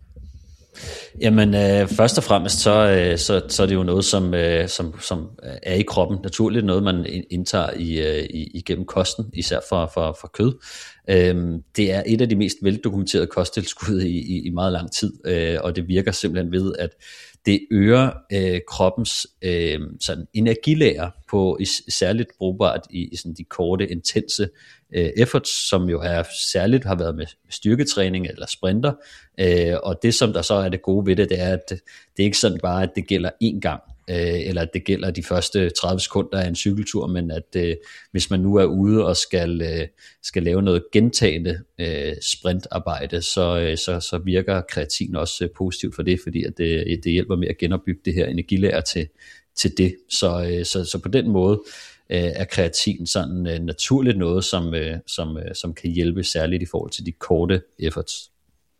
Jamen øh, først og fremmest så, øh, så, så er det jo noget som, øh, som, som er i kroppen, naturligt noget man indtager i, øh, igennem kosten, især for, for, for kød. Øhm, det er et af de mest veldokumenterede kosttilskud i, i, i meget lang tid, øh, og det virker simpelthen ved, at det øger øh, kroppens øh, sådan energilager på is, særligt brugbart i, i sådan de korte, intense øh, efforts, som jo er særligt har været med styrketræning eller sprinter, øh, og det som der så er det gode ved det, det er, at det er ikke sådan bare, at det gælder én gang, øh, eller at det gælder de første tredive sekunder af en cykeltur, men at øh, hvis man nu er ude og skal, øh, skal lave noget gentagende øh, sprintarbejde, så, øh, så, så virker kreatin også øh, positivt for det, fordi at det, det hjælper med at genopbygge det her energilager til, til det. Så, øh, så, så på den måde øh, er kreatin sådan øh, naturligt noget, som, øh, som, øh, som kan hjælpe særligt i forhold til de korte efforts.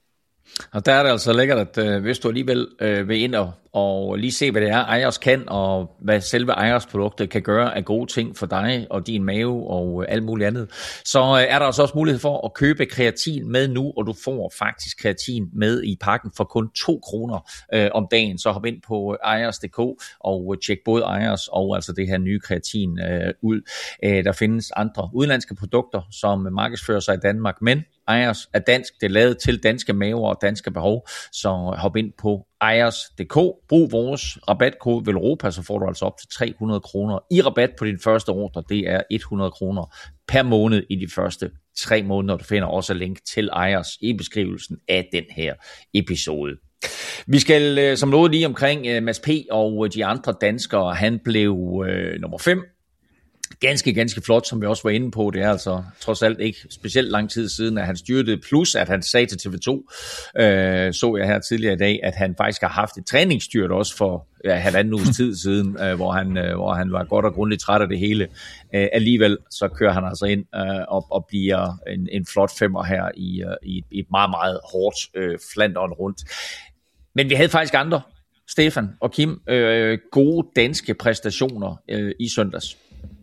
Og der er det altså lækkert, at øh, hvis du alligevel øh, vil ind og, og lige se, hvad det er, Ejers kan, og hvad selve Ejers produkter kan gøre af gode ting for dig og din mave og øh, alt muligt andet, så øh, er der altså også mulighed for at købe kreatin med nu, og du får faktisk kreatin med i pakken for kun to kroner øh, om dagen. Så hop ind på ejers punktum d k og øh, tjek både Ejers og altså det her nye kreatin øh, ud. Øh, der findes andre udenlandske produkter, som markedsfører sig i Danmark, men Ejers er dansk, det er lavet til danske maver og danske behov, så hop ind på ejers punktum d k, brug vores rabatkode Velropa, så får du altså op til tre hundrede kroner i rabat på din første ordre. Det er hundrede kroner per måned i de første tre måneder. Du finder også link til Ejers i beskrivelsen af den her episode. Vi skal som noget lige omkring Mads P. og de andre danskere. Han blev øh, nummer fem. Ganske, ganske flot, som vi også var inde på. Det er altså trods alt ikke specielt lang tid siden, at han styrtede, plus at han sagde til T V to, øh, så jeg her tidligere i dag, at han faktisk har haft et træningsstyrt også for ja, halvanden uges tid siden, øh, hvor, han, øh, hvor han var godt og grundigt træt af det hele. Øh, alligevel så kører han altså ind øh, og, og bliver en, en flot femmer her i, øh, i, i et meget, meget hårdt øh, Flandern rundt. Men vi havde faktisk andre, Stefan og Kim, øh, gode danske præstationer øh, i søndags.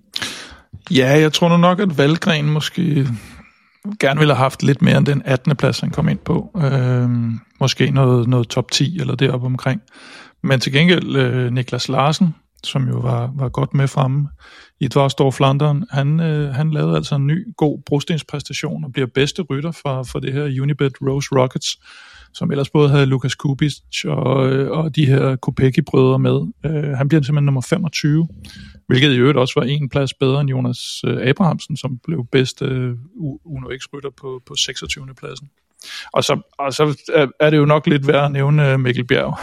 Ja, jeg tror nu nok, at Valgren måske gerne ville have haft lidt mere end den attende plads, han kom ind på. Øh, måske noget, noget top ti eller deroppe omkring. Men til gengæld øh, Niklas Larsen, som jo var, var godt med fremme i Dvarstor Flandern, han, øh, han lavede altså en ny, god brostenspræstation og bliver bedste rytter for, for det her Unibet Rose Rockets, som ellers både havde Lukas Kubic og, og de her Kopecky-brødre med. Uh, han bliver simpelthen nummer femogtyve, hvilket i øvrigt også var en plads bedre end Jonas uh, Abrahamsen, som blev bedste uh, Uno X-rytter på, på seksogtyvende pladsen. Og så, og så er det jo nok lidt værd at nævne Mikkel Bjerg.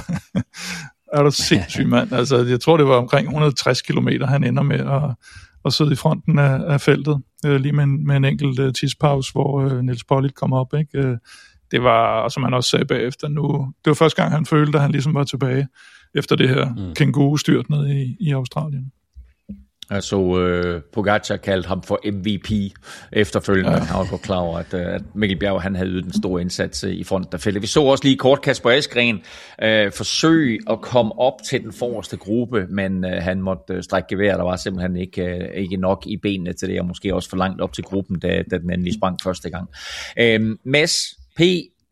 Er du sindssyg, mand? Altså, jeg tror, det var omkring et hundrede og tres kilometer, han ender med at, at sidde i fronten af, af feltet, uh, lige med en, med en enkelt uh, tidspause, hvor uh, Niels Pollitt kom op, ikke? Uh, Det var, som han også sagde bagefter nu, det var første gang, han følte, at han ligesom var tilbage efter det her mm. kænguru-styrt nede i, i Australien. Altså, uh, Pogacar kaldte ham for M V P efterfølgende. Ja. Han var godt klar over, at, at Mikkel Bjerg han havde ydet en stor indsats i fronten af feltet. Vi så også lige kort Kasper Asgreen uh, forsøge at komme op til den forreste gruppe, men uh, han måtte strække gevær. Der var simpelthen ikke, uh, ikke nok i benene til det, og måske også for langt op til gruppen, da, da den endelig sprang første gang. Uh, Mads P.,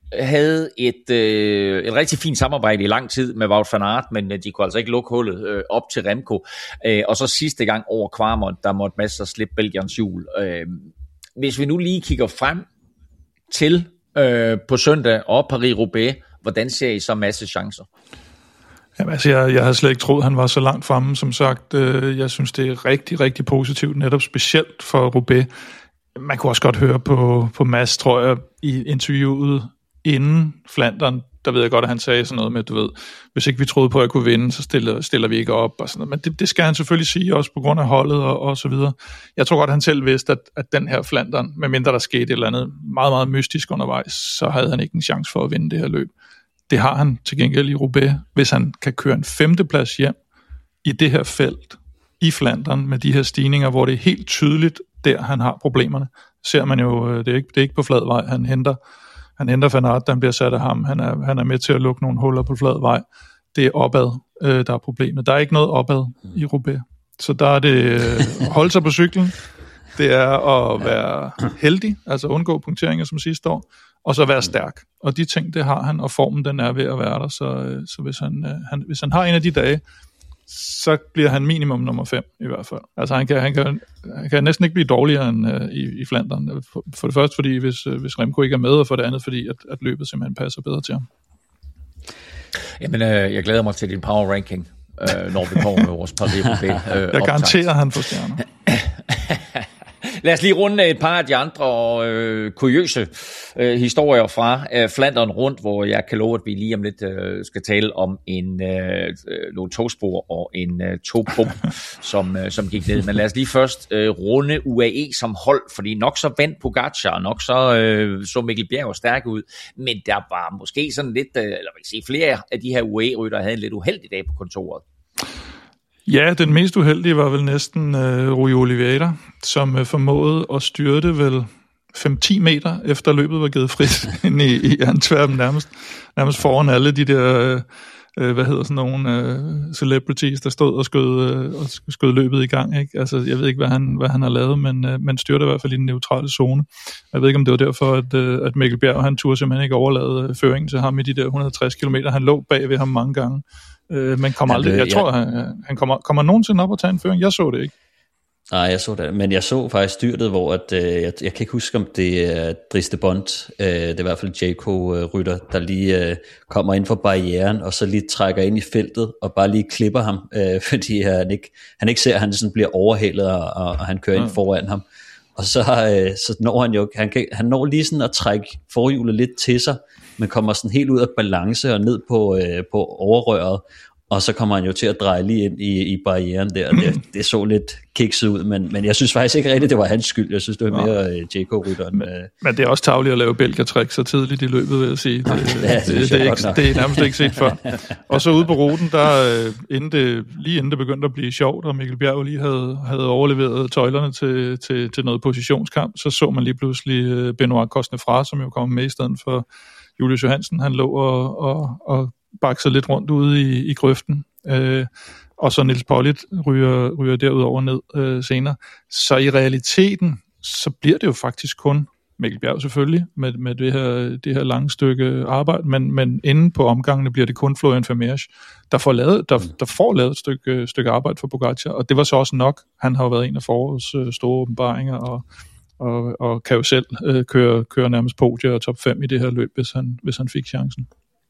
havde et, øh, et rigtig fint samarbejde i lang tid med Wout van Aert, men de kunne altså ikke lukke hullet øh, op til Remco. Øh, og så sidste gang over Kvarmont, der måtte Mads slippe Belgiens hjul. Øh, hvis vi nu lige kigger frem til øh, på søndag og Paris-Roubaix, hvordan ser I så Mads' chancer? Jamen, altså, jeg, jeg havde slet ikke troet, han var så langt fremme, som sagt. Øh, jeg synes, det er rigtig, rigtig positivt, netop specielt for Roubaix. Man kunne også godt høre på, på Mads, tror jeg, i interviewet inden Flandern, der ved jeg godt, at han sagde sådan noget med, du ved, hvis ikke vi troede på, at jeg kunne vinde, så stiller, stiller vi ikke op, og sådan noget. Men det, det skal han selvfølgelig sige, også på grund af holdet og, og så videre. Jeg tror godt, han selv vidste, at, at den her Flandern, medmindre der skete et eller andet meget, meget mystisk undervejs, så havde han ikke en chance for at vinde det her løb. Det har han til gengæld i Roubaix, hvis han kan køre en femteplads hjem i det her felt, i Flandern, med de her stigninger, hvor det er helt tydeligt, der han har problemerne. Ser man jo, det er ikke, det er ikke på flad vej, han henter, han henter Van Aert, den bliver sat af ham, han er, han er med til at lukke nogle huller på flad vej. Det er opad, øh, der er problemet. Der er ikke noget opad i Roubaix. Så der er det øh, holde sig på cyklen, det er at være heldig, altså undgå punkteringer som sidste år, og så være stærk. Og de ting, det har han, og formen, den er ved at være der. Så, så hvis, han, han, hvis han har en af de dage, så bliver han minimum nummer fem i hvert fald. Altså han kan, han kan, han kan næsten ikke blive dårligere end uh, i, i Flandern. For, for det første, fordi hvis, uh, hvis Remco ikke er med, og for det andet, fordi at, at løbet simpelthen passer bedre til ham. Jamen, øh, jeg glæder mig til din power ranking, øh, når vi kommer med vores Paris-Roubaix. Øh, jeg garanterer, han får stjerner. Lad os lige runde et par af de andre øh, kuriøse øh, historier fra øh, Flandern rundt, hvor jeg kan love, at vi lige om lidt øh, skal tale om en øh, nogle togspor og en øh, togbom, som, øh, som gik ned. Men lad os lige først øh, runde U A E som hold, fordi nok så vandt Pogacar, nok så øh, så Mikkel Bjerg stærk ud, men der var måske sådan lidt, øh, eller vil sige flere af de her U A E-ryttere havde en lidt uheldig dag på kontoret. Ja, den mest uheldige var vel næsten uh, Rui Oliveira, som uh, formåede at styrte vel fem til ti meter efter løbet var givet frit ind i, i Antwerpen, nærmest, nærmest foran alle de der, uh, hvad hedder sådan nogle uh, celebrities, der stod og skød, uh, og skød løbet i gang. Ikke? Altså, jeg ved ikke, hvad han, hvad han har lavet, men uh, man styrte i hvert fald i den neutrale zone. Jeg ved ikke, om det var derfor, at, uh, at Mikkel Bjerg, han turde simpelthen ikke overlade føringen til ham i de der et hundrede og tres kilometer. Han lå bag ved ham mange gange. Øh, men kommer aldrig, jeg tror, han, han kommer, kommer nogensinde op og tage en føring. Jeg så det ikke. Nej, jeg så det, men jeg så faktisk styrtet, hvor at, øh, jeg, jeg kan ikke huske, om det er Dries de Bont, øh, det er i hvert fald J K-rytter, der lige øh, kommer ind for barrieren, og så lige trækker ind i feltet, og bare lige klipper ham, øh, fordi han ikke, han ikke ser, at han sådan bliver overhalet, og, og, og han kører ja. ind foran ham. Og så, øh, så når han jo, han, kan, han når lige sådan at trække forhjulet lidt til sig, men kommer sådan helt ud af balance og ned på, øh, på overrøret, og så kommer han jo til at dreje lige ind i, i barrieren der, det, det så lidt kikset ud, men, men jeg synes faktisk ikke rigtigt, det var hans skyld, jeg synes, det var mere uh, J K-rytteren. Men, men det er også tarveligt at lave Belgia-træk så tidligt i løbet, vil jeg sige. Det, ja, det, det, det, det, er, ikke, det er nærmest ikke set før. Og så ude på ruten, der, inden det, lige inden det begyndte at blive sjovt, og Mikkel Bjerg lige havde, havde overleveret tøjlerne til, til, til noget positionskamp, så så man lige pludselig Benoit Cosnefroid, som jo kom med i stedet for Julius Johansen. Han lå og, og, og bakser lidt rundt ude i, i grøften, øh, og så Niels Pollitt ryger, ryger derudover ned øh, senere. Så i realiteten, så bliver det jo faktisk kun Mikkel Bjerg selvfølgelig, med, med det, her, det her lange stykke arbejde, men, men inde på omgangene bliver det kun Florian Vermeersch, der får lavet, der, der får lavet et stykke, stykke arbejde for Pogacar, og det var så også nok. Han har jo været en af forårets øh, store åbenbaringer, og, og, og kan jo selv øh, køre, køre nærmest podier og top fem i det her løb, hvis han, hvis han fik chancen.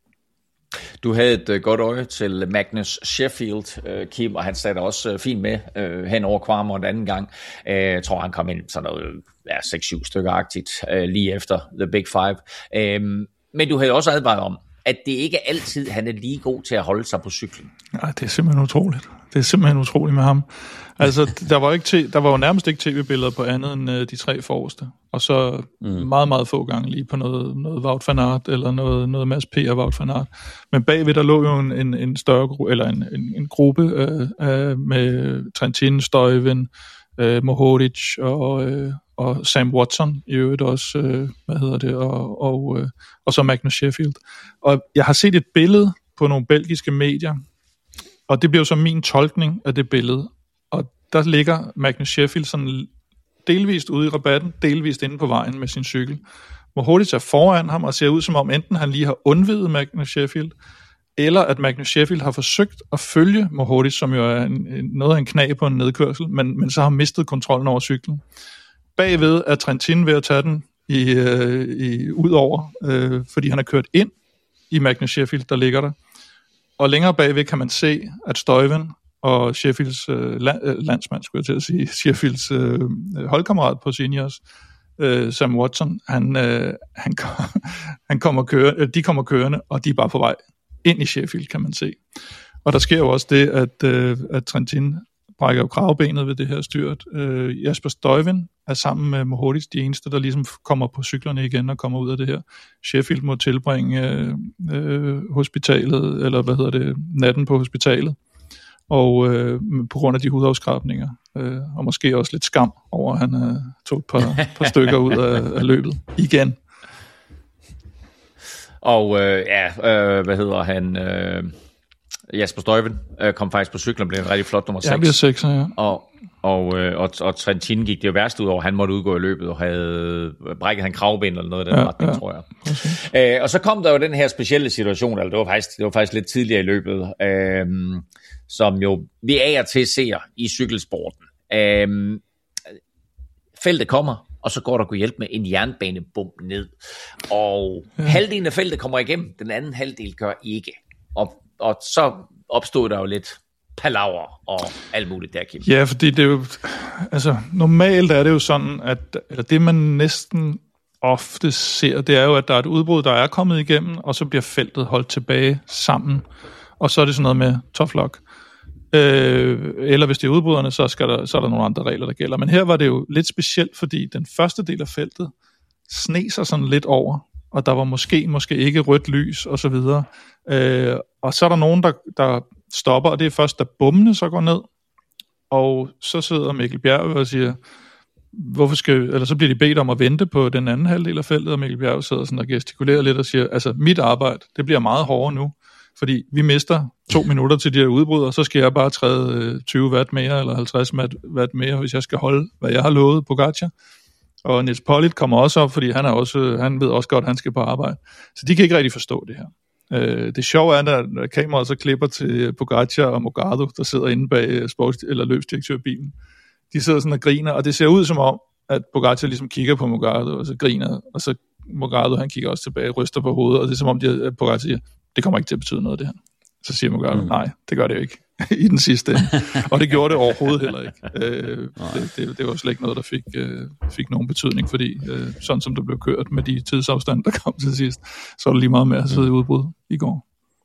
Du havde et uh, godt øje til Magnus Sheffield, uh, Kim, og han satte også uh, fint med uh, hen over Kvarmont anden gang. Uh, jeg tror, han kom ind sådan noget ja, seks syv stykker-agtigt uh, lige efter The Big Five. Uh, men du havde også advaret om, at det ikke er altid, han er lige god til at holde sig på cyklen. Nej, det er simpelthen utroligt. Det er simpelthen utroligt med ham. Altså, der var, ikke te- der var jo nærmest ikke tv-billeder på andet end uh, de tre forreste. Og så mm. meget, meget få gange lige på noget, noget Wout van Aert, eller noget, noget Mads P. og Wout van Aert. Men bagved, der lå jo en, en, en større gru- eller en, en, en gruppe uh, uh, med Trentin, Stuyven, uh, Mohoric og, uh, og Sam Watson i øvrigt også, uh, hvad hedder det, og, og, uh, og så Magnus Sheffield. Og jeg har set et billede på nogle belgiske medier, og det bliver jo så min tolkning af det billede. Og der ligger Magnus Sheffield sådan delvist ude i rabatten, delvist inde på vejen med sin cykel, Mohoric er foran ham og ser ud som om enten han lige har undvidet Magnus Sheffield, eller at Magnus Sheffield har forsøgt at følge Mohoric, som jo er en, noget af en knæ på en nedkørsel, men, men så har mistet kontrollen over cyklen. Bagved er Trentin ved at tage den i, øh, i, ud over, øh, fordi han har kørt ind i Magnus Sheffield, der ligger der. Og længere bagved kan man se, at Stuyven og Sheffields øh, land, øh, landsmand, skulle jeg til at sige, Sheffields øh, holdkammerat på seniors, øh, Sam Watson, han, øh, han, han kommer kørende, de kommer kørende, og de er bare på vej ind i Sheffield, kan man se. Og der sker jo også det, at, øh, at Trentin brækker jo kravbenet ved det her styrt. Øh, Jasper Stuyven er sammen med Mohoric de eneste, der ligesom kommer på cyklerne igen og kommer ud af det her. Sheffield må tilbringe øh, øh, hospitalet, eller hvad hedder det, natten på hospitalet, og øh, på grund af de hudafskrabninger, øh, og måske også lidt skam over, at han øh, tog et par, par stykker ud af, af løbet igen. Og øh, ja, øh, hvad hedder han... Øh Jasper Stuyven øh, kom faktisk på cyklen og blev en rigtig flot nummer seks. Ja, bliver seks, ja. Og, og, øh, og, og Trentin gik det jo værst ud over, han måtte udgå i løbet og havde brækket han kravben eller noget af den ja, retning, ja. tror jeg. Okay. Øh, og så kom der jo den her specielle situation, altså det var faktisk, det var faktisk lidt tidligere i løbet, øh, som jo vi af og til ser i cykelsporten. Øh, feltet kommer, og så går der kunne hjælpe med en jernbanebom ned. Og ja. halvdelen af feltet kommer igennem, den anden halvdel gør ikke. Og Og så opstod der jo lidt palaver og alt muligt der, Kim. Ja, fordi det er jo, altså normalt er det jo sådan, at eller det man næsten ofte ser, det er jo, at der er et udbrud, der er kommet igennem, og så bliver feltet holdt tilbage sammen, og så er det sådan noget med tough luck. Øh, eller hvis det er udbruderne, så, skal der, så er der nogle andre regler, der gælder. Men her var det jo lidt specielt, fordi den første del af feltet sne sig sådan lidt over, og der var måske, måske ikke rødt lys, og så videre. Øh, og så er der nogen, der, der stopper, og det er først, da bommene så går ned, og så sidder Mikkel Bjerg og siger, hvorfor skal, eller så bliver de bedt om at vente på den anden halvdel af feltet, og Mikkel Bjerg sidder sådan og gestikulerer lidt og siger, altså mit arbejde, det bliver meget hårdere nu, fordi vi mister to minutter til de her udbrud, og så skal jeg bare træde tyve watt mere, eller halvtreds watt mere, hvis jeg skal holde, hvad jeg har lovet Pogačar. Og Nils Pollitt kommer også op, fordi han, er også, han ved også godt, at han skal på arbejde. Så de kan ikke rigtig forstå det her. Øh, det sjove er, når kameraet så klipper til Pogačar og Morgado, der sidder inde bag sports- eller løbsdirektørbilen. De sidder sådan og griner, og det ser ud som om, at Pogačar ligesom kigger på Morgado, og så griner, og så Morgado, han kigger også tilbage, ryster på hovedet, og det er som om, de, Pogačar siger, det kommer ikke til at betyde noget, det her. Så siger Morgado, mm. nej, det gør det jo ikke i den sidste ende. Og det gjorde det overhovedet heller ikke. Øh, det, det, det var slet ikke noget, der fik, øh, fik nogen betydning, fordi øh, sådan som det blev kørt med de tidsafstand, der kom til sidst, så var det lige meget med at sidde i udbrud i går.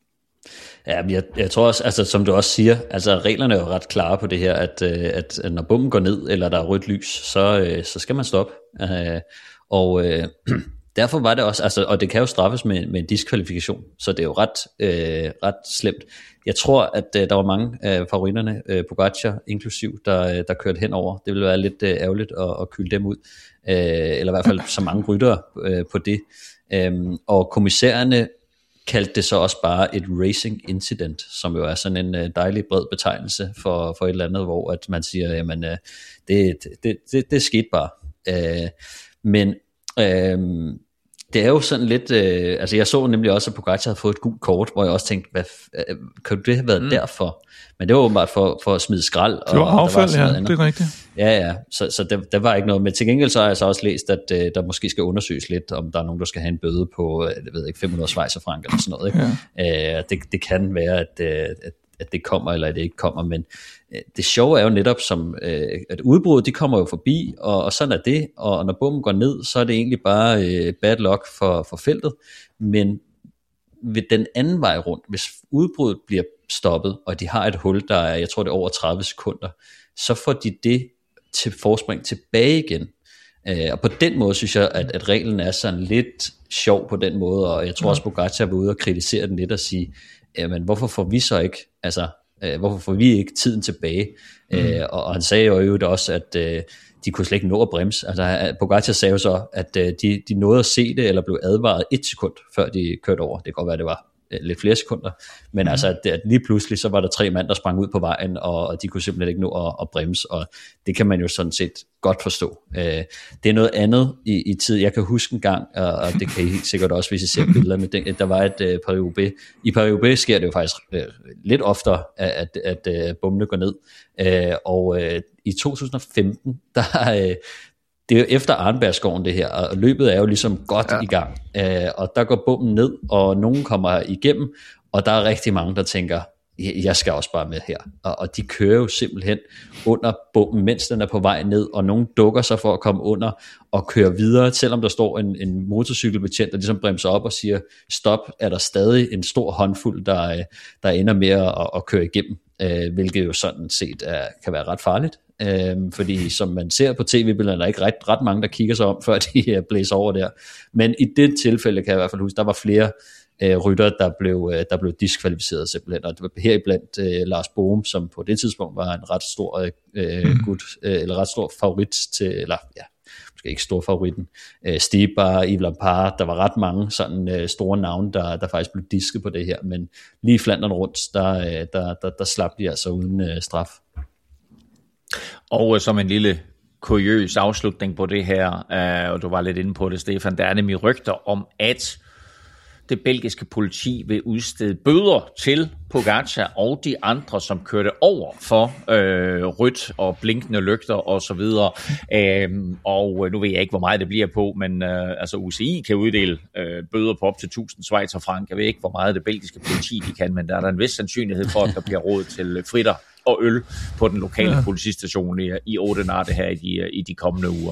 Ja, jeg, jeg tror også, altså som du også siger, altså reglerne er jo ret klare på det her, at, at, at når bommen går ned, eller der er rødt lys, så, så skal man stoppe. Øh, og øh, derfor var det også, altså, og det kan jo straffes med, med en diskvalifikation, så det er jo ret, øh, ret slemt. Jeg tror, at øh, der var mange af favoritterne, øh, Pogačar inklusiv, der, der kørte henover. Det ville være lidt øh, ærgerligt at, at kylde dem ud, øh, eller i hvert fald så mange ryttere øh, på det. Øh, og kommissærerne kaldte det så også bare et racing incident, som jo er sådan en øh, dejlig bred betegnelse for, for et eller andet, hvor at man siger, jamen øh, det, det, det, det skete bare. Øh, men øh, det er jo sådan lidt, øh, altså jeg så nemlig også, at Pogačar havde fået et gult kort, hvor jeg også tænkte, hvad, øh, kan det have været mm. derfor? Men det var åbenbart for, for at smide skrald. Og, det var affald, der var ja, det er rigtigt. Ja, ja, så, så der, der var ikke noget. Men til gengæld så har jeg så også læst, at øh, der måske skal undersøges lidt, om der er nogen, der skal have en bøde på, jeg ved ikke, fem hundrede schweizerfranc eller sådan noget. Ikke? Ja. Øh, det, det kan være, at, at, at det kommer, eller at det ikke kommer, men øh, det sjove er jo netop, som, øh, at udbruddet, de kommer jo forbi, og, og sådan er det, og når bomben går ned, så er det egentlig bare øh, bad luck for, for feltet, men ved den anden vej rundt, hvis udbruddet bliver stoppet, og de har et hul, der er, jeg tror det er over tredive sekunder, så får de det til forspring tilbage igen. Øh, og på den måde synes jeg, at, at reglen er sådan lidt sjov på den måde, og jeg tror også, Pogačar var ude og kritisere den lidt og sige, jamen hvorfor får vi så ikke, altså øh, hvorfor får vi ikke tiden tilbage? Mm. Øh, og, og han sagde jo jo også, at øh, de kunne slet ikke nå at bremse. Altså Pogačar sagde jo så, at øh, de, de nåede at se det, eller blev advaret et sekund, før de kørte over. Det kan godt være, det var lidt flere sekunder, men mm. altså at, at lige pludselig så var der tre mand, der sprang ud på vejen, og, og de kunne simpelthen ikke nå at, at bremse, og det kan man jo sådan set godt forstå. Øh, det er noget andet i, i tid. Jeg kan huske en gang, og, og det kan I helt sikkert også, hvis I ser billederne, det, der var et uh, Paris-Roubaix. I Paris-Roubaix sker det jo faktisk uh, lidt oftere, at, at, at uh, bommene går ned, uh, og uh, i to tusind og femten, der uh, det er jo efter Arnbergskoven det her, og løbet er jo ligesom godt ja. i gang, øh, og der går bommen ned, og nogen kommer igennem, og der er rigtig mange, der tænker, jeg skal også bare med her, og, og de kører jo simpelthen under bommen, mens den er på vej ned, og nogen dukker sig for at komme under, og kører videre, selvom der står en, en motorcykelbetjent, der ligesom bremser op og siger, stop, er der stadig en stor håndfuld, der, der ender med at, at køre igennem, øh, hvilket jo sådan set er, kan være ret farligt. Øhm, fordi som man ser på tv-billederne, er der ikke ret, ret mange, der kigger sig om, før de uh, blæser over der. Men i det tilfælde kan jeg i hvert fald huske, der var flere uh, rytter, der blev, uh, der blev diskvalificeret simpelthen. Og det var heriblandt uh, Lars Bohm, som på det tidspunkt var en ret stor uh, mm. gut, uh, eller ret stor favorit til, eller ja, måske ikke stor favoritten, uh, Stibar, Yves Lampard, der var ret mange sådan uh, store navne, der, der faktisk blev disket på det her. Men lige Flandern rundt, der, uh, der, der, der slap de altså uden uh, straf. Og som en lille kuriøs afslutning på det her, øh, og du var lidt inde på det, Stefan, der er nemlig rygter om, at det belgiske politi vil udstede bøder til Pogačar og de andre, som kørte over for øh, rødt og blinkende lygter osv. Øhm, og nu ved jeg ikke, hvor meget det bliver på, men øh, altså U C I kan uddele øh, bøder på op til tusind schweizerfranc. Jeg ved ikke, hvor meget det belgiske politi de kan, men der er der en vis sandsynlighed for, at der bliver råd til fritter og øl på den lokale ja. politistation i, i Oudenaarde her i de, i de kommende uger.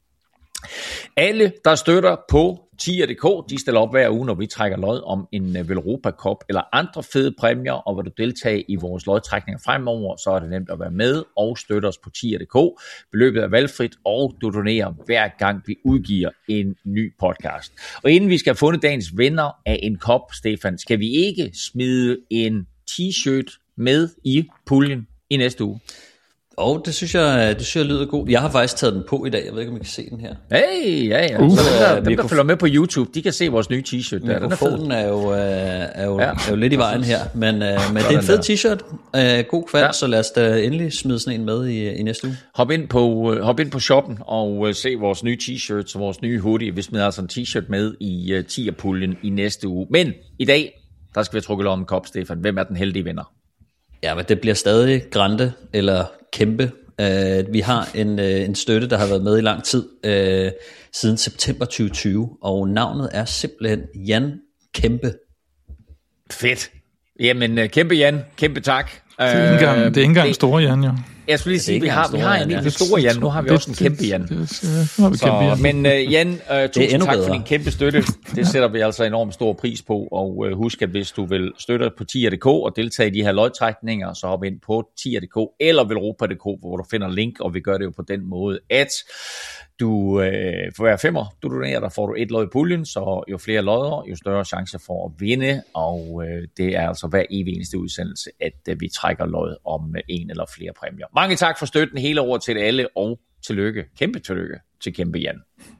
Alle, der støtter på tier punktum d k, de stiller op hver uge, når vi trækker lod om en Velropa Cup eller andre fede præmier, og vil du deltage i vores lodtrækninger fremover, så er det nemt at være med og støtte os på tier punktum d k. Beløbet er valgfrit, og du donerer hver gang vi udgiver en ny podcast. Og inden vi skal have fundet dagens vinder af en kop, Stefan, skal vi ikke smide en t-shirt med i puljen i næste uge? Og oh, det synes jeg, det synes jeg lyder godt. Jeg har faktisk taget den på i dag. Jeg ved ikke, om I kan se den her. Hey, ja, ja. Uh, så dem, der, dem, der følger med på YouTube, de kan se vores nye t-shirt. Der. Mikrofonen er, er, jo, er, jo, ja. er jo lidt i vejen her, men, men det er en fed t-shirt. Uh, god kvalitet, ja. Så lad os da endelig smide sådan en med i, i næste uge. Hop ind på, uh, hop ind på shoppen og uh, se vores nye t-shirts og vores nye hoodie. Vi smider altså en t-shirt med i uh, tierpuljen i næste uge. Men i dag, der skal vi have trukket lov om en kop, Stefan. Hvem er den heldige vinder? Ja, men det bliver stadig Grande eller Kæmpe. Uh, vi har en, uh, en støtte, der har været med i lang tid, uh, siden september tyve tyve, og navnet er simpelthen Jan Kæmpe. Fedt. Jamen, uh, Kæmpe Jan, kæmpe tak. Det er ikke engang, det er ikke engang det, store Jan, jo. Jeg skulle lige sige, vi har, vi har en lille store Jan, nu har vi det, også en kæmpe Jan. Det, det, det, nu har vi så, kæmpe Jan. Men uh, Jan, uh, tusind tak bedre. for din kæmpe støtte. Det sætter vi altså enormt stor pris på, og uh, husk, at hvis du vil støtte på tier punktum d k og deltage i de her lodtrækninger, så hop ind på tier punktum d k eller velropa punktum d k, hvor du finder link, og vi gør det jo på den måde, at du øh, for hver femmer, du donerer, der får du et lod i puljen, så jo flere lodder, jo større chance for at vinde, og øh, det er altså hver evig eneste udsendelse, at øh, vi trækker lod om øh, en eller flere præmier. Mange tak for støtten hele året til alle, og tillykke, kæmpe tillykke til Kæmpe Jan.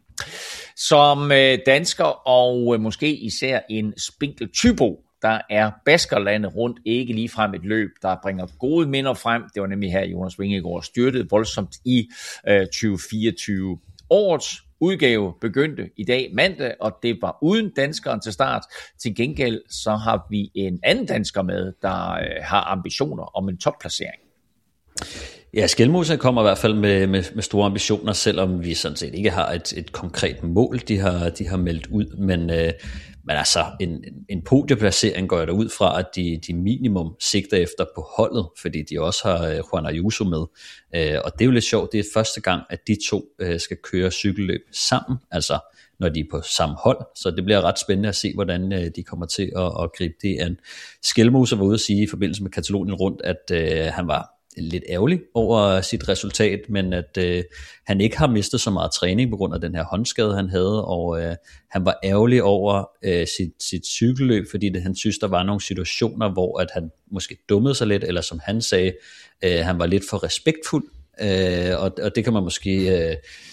Som øh, dansker, og øh, måske især en spinkel typo, der er Baskerlandet rundt ikke ligefrem et løb, der bringer gode minder frem. Det var nemlig her, Jonas Vingegaard styrtede voldsomt i øh, tyve fireogtyve. Årets udgave begyndte i dag mandag, og det var uden danskeren til start. Til gengæld så har vi en anden dansker med, der øh, har ambitioner om en topplacering. Ja, Skelmose kommer i hvert fald med, med, med store ambitioner, selvom vi sådan set ikke har et, et konkret mål, de har, de har meldt ud, men, øh, men altså en, en podieplacering går jeg da ud fra, at de, de minimum sigter efter på holdet, fordi de også har øh, Juan Ayuso med, øh, og det er jo lidt sjovt, det er første gang, at de to øh, skal køre cykelløb sammen, altså når de er på samme hold, så det bliver ret spændende at se, hvordan øh, de kommer til at, at gribe det an. Skelmose var ude at sige i forbindelse med Katalonien rundt, at øh, han var lidt ærgerlig over sit resultat, men at øh, han ikke har mistet så meget træning på grund af den her håndskade, han havde, og øh, han var ærgerlig over øh, sit, sit cykelløb, fordi det, han synes, der var nogle situationer, hvor at han måske dummede sig lidt, eller som han sagde, øh, han var lidt for respektfuld, øh, og, og det kan man måske øh,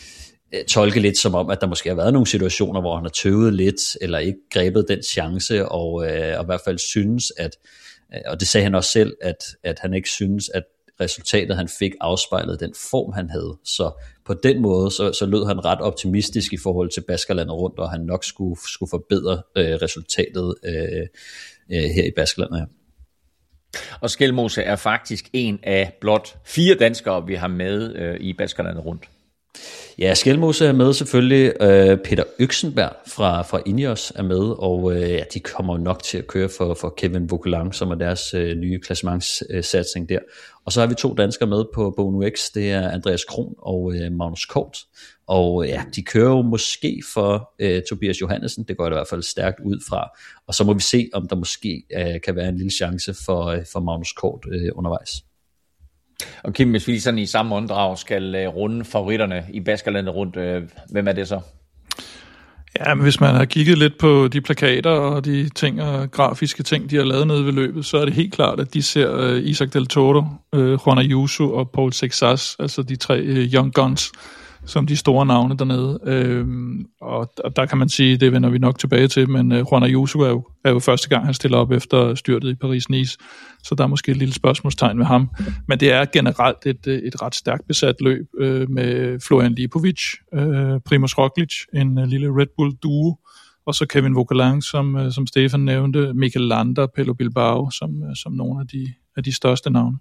tolke lidt som om, at der måske har været nogle situationer, hvor han har tøvet lidt, eller ikke grebet den chance, og, øh, og i hvert fald synes, at, og det sagde han også selv, at, at han ikke synes, at resultatet, han fik, afspejlede den form, han havde. Så på den måde, så, så lød han ret optimistisk i forhold til Baskerlandet rundt, og han nok skulle, skulle forbedre øh, resultatet øh, øh, her i Baskerlandet. Og Skelmose er faktisk en af blot fire danskere, vi har med øh, i Baskerlandet rundt. Ja, Skelmose er med selvfølgelig. Øh, Peter Øksenberg fra, fra Ineos er med, og øh, ja, de kommer nok til at køre for, for Kevin Vauquelin, som er deres øh, nye klassementssatsning øh, der. Og så har vi to danskere med på Bono X, det er Andreas Kron og øh, Magnus Kort. Og ja, de kører jo måske for øh, Tobias Johannesen, det går i hvert fald stærkt ud fra. Og så må vi se, om der måske øh, kan være en lille chance for, øh, for Magnus Kort øh, undervejs. Og Kim, hvis vi sådan i samme åndedrag skal uh, runde favoritterne i Baskerlandet rundt, uh, hvem er det så? Ja, men hvis man har kigget lidt på de plakater og de ting og grafiske ting, de har lavet nede ved løbet, så er det helt klart, at de ser uh, Isaac Del Toro, uh, Juan Ayuso og Paul Sexas, altså de tre uh, Young Guns, som de store navne dernede. Øhm, og, og der kan man sige, det vender vi nok tilbage til, men uh, Juan Ayuso er jo, er jo første gang, han stiller op efter styrtet i Paris-Nice, så der er måske et lille spørgsmålstegn med ham. Men det er generelt et, et ret stærkt besat løb øh, med Florian Lipovic, øh, Primož Roglič, en uh, lille Red Bull duo, og så Kevin Vauquelin, som, uh, som Stefan nævnte, Mikel Landa, Pello Bilbao, som, uh, som nogle af de, af de største navne.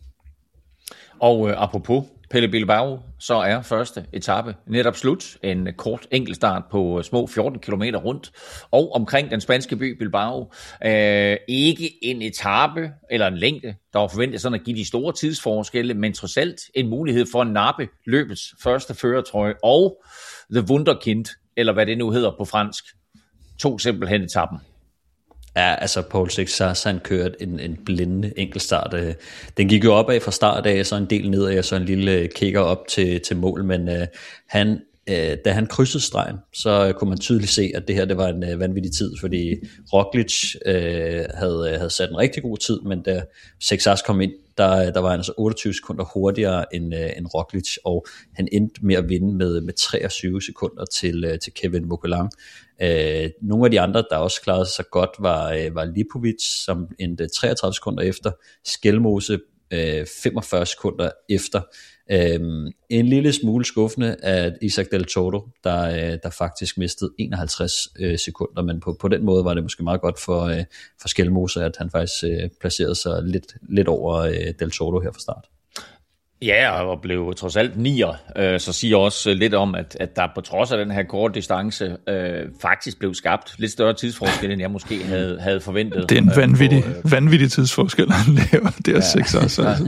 Og øh, apropos Pello Bilbao, så er første etape netop slut. En kort enkeltstart på små fjorten kilometer rundt og omkring den spanske by Bilbao. Øh, ikke en etape eller en længde, der var forventet sådan at give de store tidsforskelle, men trods alt en mulighed for at nappe løbets første førertrøje og The Wunderkind, eller hvad det nu hedder på fransk, tog simpelthen etappen. Ja, altså Paul Sexas, han kørte en, en blindende enkeltstart. Den gik jo opad fra start af, så en del nedad, og så en lille kigger op til, til mål, men uh, han, uh, da han krydsede stregen, så kunne man tydeligt se, at det her det var en uh, vanvittig tid, fordi Roglič uh, havde, havde sat en rigtig god tid, men da Sexas kom ind, der, der var han altså otteogtyve sekunder hurtigere end, uh, end Roglič, og han endte med at vinde med, med treogtyve sekunder til, uh, til Kevin Vauquelin. Øh, nogle af de andre, der også klarede sig godt, var, øh, var Lipovic, som endte treogtredive sekunder efter, Skelmose øh, femogfyrre sekunder efter. Øh, en lille smule skuffende af Isaac Del Toro, der, øh, der faktisk mistede enoghalvtreds øh, sekunder, men på, på den måde var det måske meget godt for, øh, for Skelmose, at han faktisk øh, placerede sig lidt, lidt over øh, Del Toro her fra start. Ja, og blev trods alt nier, øh, så siger også lidt om, at, at der på trods af den her korte distance øh, faktisk blev skabt lidt større tidsforskel, end jeg måske havde, havde forventet. Det er en vanvittig, øh, på, øh, vanvittig tidsforskel, han laver. Det er ja, seks også. Altså.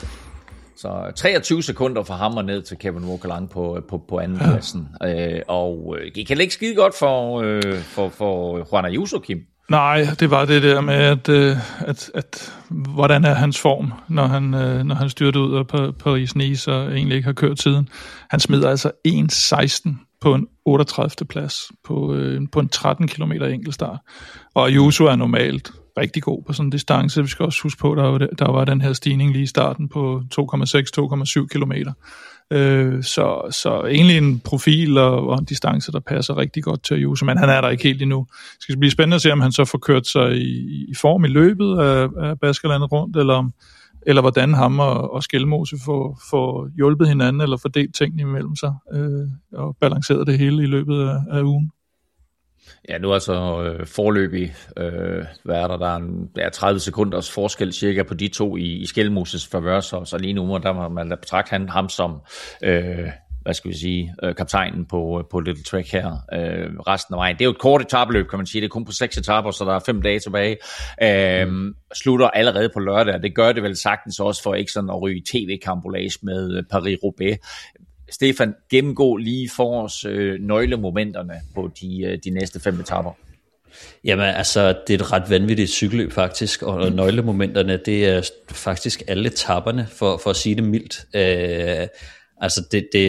Så treogtyve sekunder fra ham og ned til Kevin Vauquelin på, på, på anden pladsen. Ja. Øh, og det kan ikke skide godt for, øh, for, for Juan Ayuso, Kim. Nej, det var det der med, at, at, at hvordan er hans form, når han, når han styrte ud af Paris-Nice og egentlig ikke har kørt tiden. Han smider altså en seksten på en otteogtredivte plads på, på en tretten kilometer enkeltstart. Og Ayuso er normalt rigtig god på sådan en distance. Vi skal også huske på, at der var, der var den her stigning lige i starten på to komma seks til to komma syv kilometer. Øh, så, så egentlig en profil og, og en distance, der passer rigtig godt til Ayuso, men han er der ikke helt endnu. Det skal blive spændende at se, om han så får kørt sig i, i form i løbet af, af Baskerlandet rundt, eller, om, eller hvordan ham og, og Skelmose får, får hjulpet hinanden, eller fordelt tingene imellem sig, øh, og balanceret det hele i løbet af, af ugen. Ja, nu er så øh, forløbig, øh, hvad er der, der er, en, der er tredive sekunders forskel cirka på de to i, i Skelmoses favør, så, så lige nu, der må man betragte han ham som, øh, hvad skal vi sige, øh, kaptajnen på, på Little Trek her, øh, resten af vejen. Det er jo et kort etapeløb, kan man sige, det er kun på seks etaper, så der er fem dage tilbage, øh, mm. slutter allerede på lørdag, og det gør det vel sagtens også for ikke sådan at ryge tv-kambolage med Paris-Roubaix. Stefan, gennemgå lige for os øh, nøglemomenterne på de, øh, de næste fem etaper. Jamen altså, det er et ret vanvittigt cykelløb faktisk, og mm. nøglemomenterne, det er faktisk alle etapperne, for, for at sige det mildt. Øh, altså det, det, det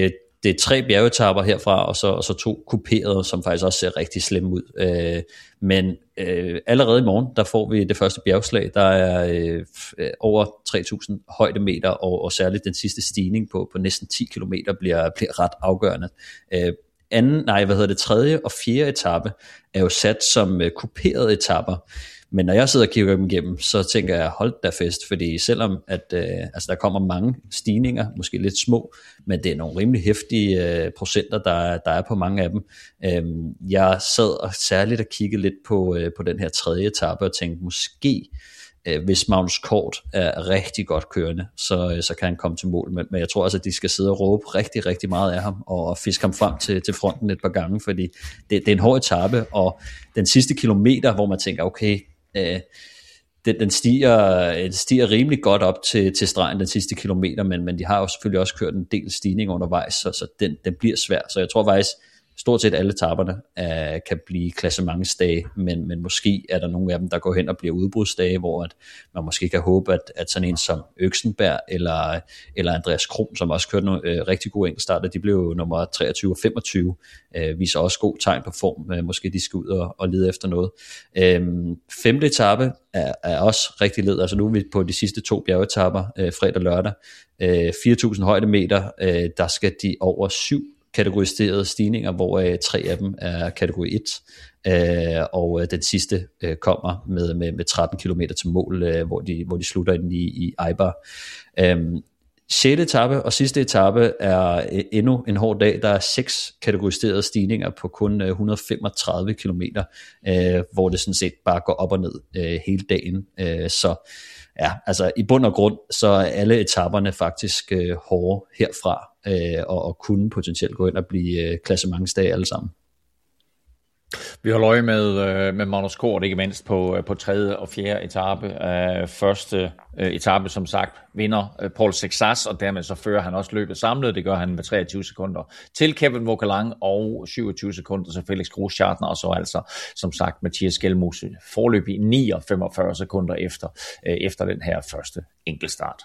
det er tre bjergetapper herfra, og så, og så to kuperede, som faktisk også ser rigtig slemme ud. Øh, men øh, allerede i morgen, der får vi det første bjergslag, der er øh, over tre tusind højdemeter, og, og særligt den sidste stigning på, på næsten ti kilometer bliver, bliver ret afgørende. Øh, anden, nej, hvad hedder det, tredje og fjerde etape er jo sat som øh, kuperede etapper. Men når jeg sidder og kigger dem igennem, så tænker jeg, hold da fest, fordi selvom at, øh, altså der kommer mange stigninger, måske lidt små, men det er nogle rimelig heftige øh, procenter, der, der er på mange af dem. Øhm, jeg sad og særligt og kiggede lidt på, øh, på den her tredje etape og tænkte, måske øh, hvis Magnus Kort er rigtig godt kørende, så, øh, så kan han komme til mål. Men, men jeg tror også, at de skal sidde og råbe rigtig, rigtig meget af ham, og fiske ham frem til, til fronten et par gange, fordi det, det er en hård etape, og den sidste kilometer, hvor man tænker, okay, øh, den, den, stiger, den stiger rimelig godt op til, til stregen den sidste kilometer, men, men de har jo selvfølgelig også kørt en del stigning undervejs, så, så den, den bliver svær. Så jeg tror faktisk, stort set alle etaperne uh, kan blive klassementsdage, men, men måske er der nogle af dem, der går hen og bliver udbrudsdage, hvor at man måske kan håbe, at, at sådan en som Øksenberg eller, eller Andreas Kron, som også kørte nogle uh, rigtig gode enkeltstarter, de blev jo nummer treogtyve og femogtyve, uh, viser også god tegn på form. Uh, måske de skal ud og, og lede efter noget. Uh, femte etape er, er også rigtig led, altså nu er vi på de sidste to bjergetapper, uh, fredag og lørdag. Uh, fire tusind højdemeter, uh, der skal de over syv kategoriserede stigninger, hvor øh, tre af dem er kategori et, øh, og øh, den sidste øh, kommer med, med, med tretten kilometer til mål, øh, hvor, de, hvor de slutter ind i, i Eibar. Øhm, sjette etape og sidste etape er øh, endnu en hård dag. Der er seks kategoriserede stigninger på kun øh, et hundrede og femogtredive kilometer, øh, hvor det sådan set bare går op og ned øh, hele dagen. Øh, så ja, altså i bund og grund, så er alle etaperne faktisk øh, hårde herfra, øh, og, og kunne potentielt gå ind og blive øh, klassementsdage alle sammen. Vi har løje med, øh, med Magnus Kort, ikke mindst på, på tredje og fjerde etape. Øh, første øh, etape, som sagt, vinder øh, Paul Sexas, og dermed så fører han også løbet samlet. Det gør han med treogtyve sekunder til Kevin Vogelang, og syvogtyve sekunder til Felix Großschartner, og så altså, som sagt, Mathias Skelmose forløb i ni og femogfyrre sekunder efter, øh, efter den her første enkeltstart.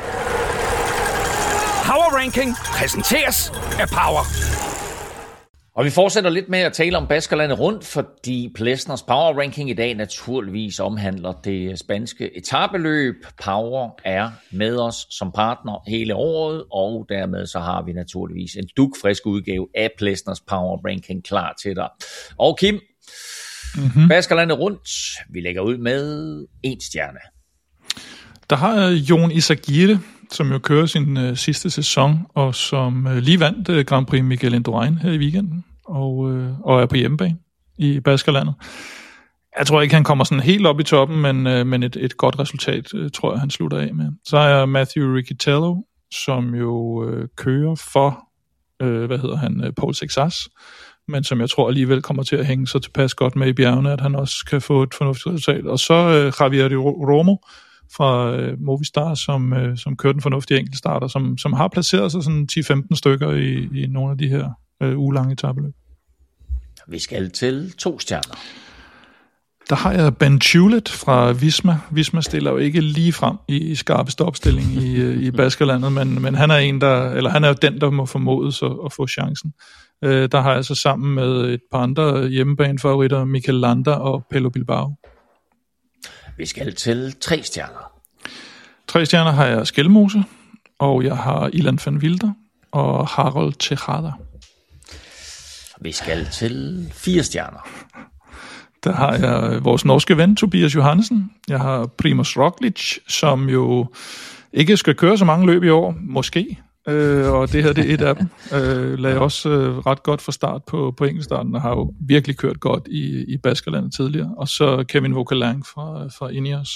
Power Ranking præsenteres af Power. Og vi fortsætter lidt med at tale om Baskerlandet rundt, fordi Plesners Power Ranking i dag naturligvis omhandler det spanske etapeløb. Power er med os som partner hele året, og dermed så har vi naturligvis en dugfrisk udgave af Plesners Power Ranking klar til dig. Og Kim, mm-hmm. Baskerlandet rundt, vi lægger ud med en stjerne. Der har Jon Izagirre, som jo kører sin øh, sidste sæson, og som øh, lige vandt øh, Grand Prix Miguel Indurain her i weekenden, og, øh, og er på hjemmebane i Baskerlandet. Jeg tror ikke, han kommer sådan helt op i toppen, men, øh, men et, et godt resultat, øh, tror jeg, han slutter af med. Så er Matthew Riccitello, som jo øh, kører for, øh, hvad hedder han, øh, Paul Sexas, men som jeg tror alligevel kommer til at hænge så tilpas godt med i bjergene, at han også kan få et fornuftigt resultat. Og så øh, Javier Romo, fra øh, Movistar, som, øh, som kørte en fornuftig enkeltstarter, som, som har placeret sig sådan ti til femten stykker i, i nogle af de her øh, ugelange etapeløb. Vi skal til to stjerner. Der har jeg Ben Tulet fra Visma. Visma stiller jo ikke lige frem i, i skarpeste opstilling i, i Baskerlandet, men, men han er en, der, eller han er jo den, der må formodes at, at få chancen. Øh, der har jeg så sammen med et par andre hjemmebanefavoritter, Mikel Landa og Pello Bilbao. Vi skal til tre stjerner. Tre stjerner har jeg Skelmose, og jeg har Ilan van Wilder og Harold Tejada. Vi skal til fire stjerner. Der har jeg vores norske ven, Tobias Johansen. Jeg har Primož Roglič, som jo ikke skal køre så mange løb i år, måske. Øh, og det her, det er et af dem. Øh, lagde også øh, ret godt fra start på, på enkeltstarten, og har jo virkelig kørt godt i, i Baskerlandet tidligere. Og så Kevin Vogelang fra, fra Ineos.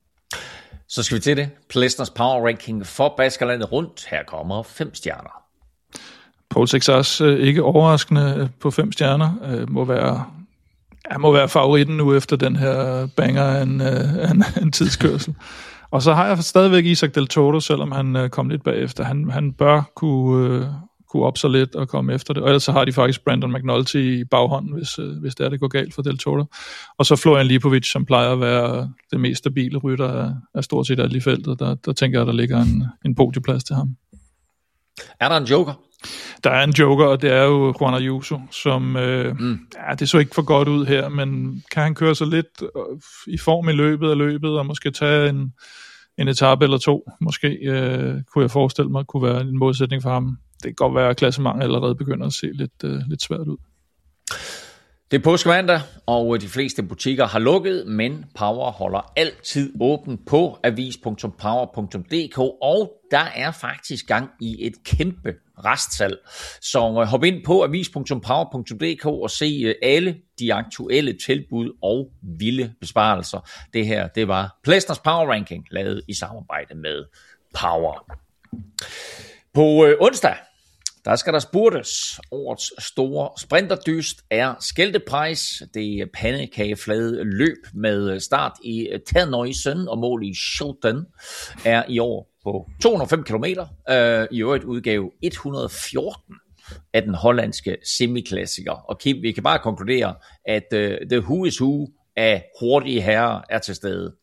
Så skal vi til det. Plesners Power Ranking for Baskerlandet rundt. Her kommer fem stjerner. Paul Sexas, øh, ikke overraskende på fem stjerner, øh, må være... Han må være favoritten nu efter den her banger af en, øh, en, en tidskørsel. Og så har jeg stadigvæk Isaac Del Toro, selvom han øh, kom lidt bagefter. Han, han bør kunne, øh, kunne op sig lidt og komme efter det. Og ellers så har de faktisk Brandon McNulty i baghånden, hvis, øh, hvis det er, det går galt for Del Toro. Og så Florian Lipovic, som plejer at være det mest stabile rytter af, af stort set alt i feltet. Der, der tænker jeg, der ligger en, en podieplads til ham. Er der en joker? der er en joker, og det er jo Juan Ayuso, som, øh, mm. ja, det så ikke for godt ud her, men kan han køre sig lidt i form i løbet af løbet, og måske tage en, en etape eller to, måske øh, kunne jeg forestille mig, kunne være en modsætning for ham. Det kan godt være, at klassementet allerede begynder at se lidt, øh, lidt svært ud. Det er påskemandag, og de fleste butikker har lukket, men Power holder altid åben på avis punktum power punktum d k, og der er faktisk gang i et kæmpe restsalg. Så hop ind på avis punktum power punktum d k og se alle de aktuelle tilbud og vilde besparelser. Det her, det var Plesners Power Ranking, lavet i samarbejde med Power. På øh, onsdag, der skal der spurtes. Årets store sprinterdyst er Scheldeprijs. Det er pandekageflade løb med start i Terneuzen og mål i Schoten er i år på to hundrede og fem kilometer. Øh, I øvrigt udgave et hundrede og fjorten af den hollandske semiklassiker. Og Kim, vi kan bare konkludere, at uh, the who is who af hurtige herrer er til stede.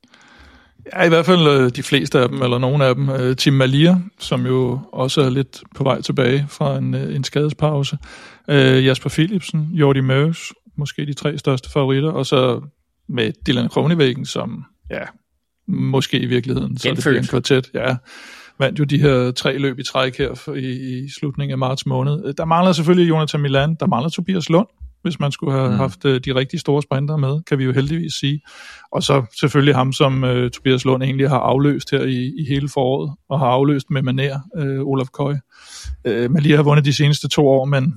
Ja, i hvert fald de fleste af dem, eller nogle af dem. Tim Merlier, som jo også er lidt på vej tilbage fra en, en skadespause. Uh, Jasper Philipsen, Jordi Meus, måske de tre største favoritter. Og så med Dylan Groenewegen, som ja, måske i virkeligheden, så det bliver en kvartet. Ja, vandt jo de her tre løb i træk her i, i slutningen af marts måned. Der mangler selvfølgelig Jonathan Milan, der mangler Tobias Lund, hvis man skulle have mm. haft uh, de rigtig store sprinter med, kan vi jo heldigvis sige. Og så selvfølgelig ham, som uh, Tobias Lund egentlig har afløst her i, i hele foråret, og har afløst med manér, uh, Olaf Køj. Uh, Malia har vundet de seneste to år, men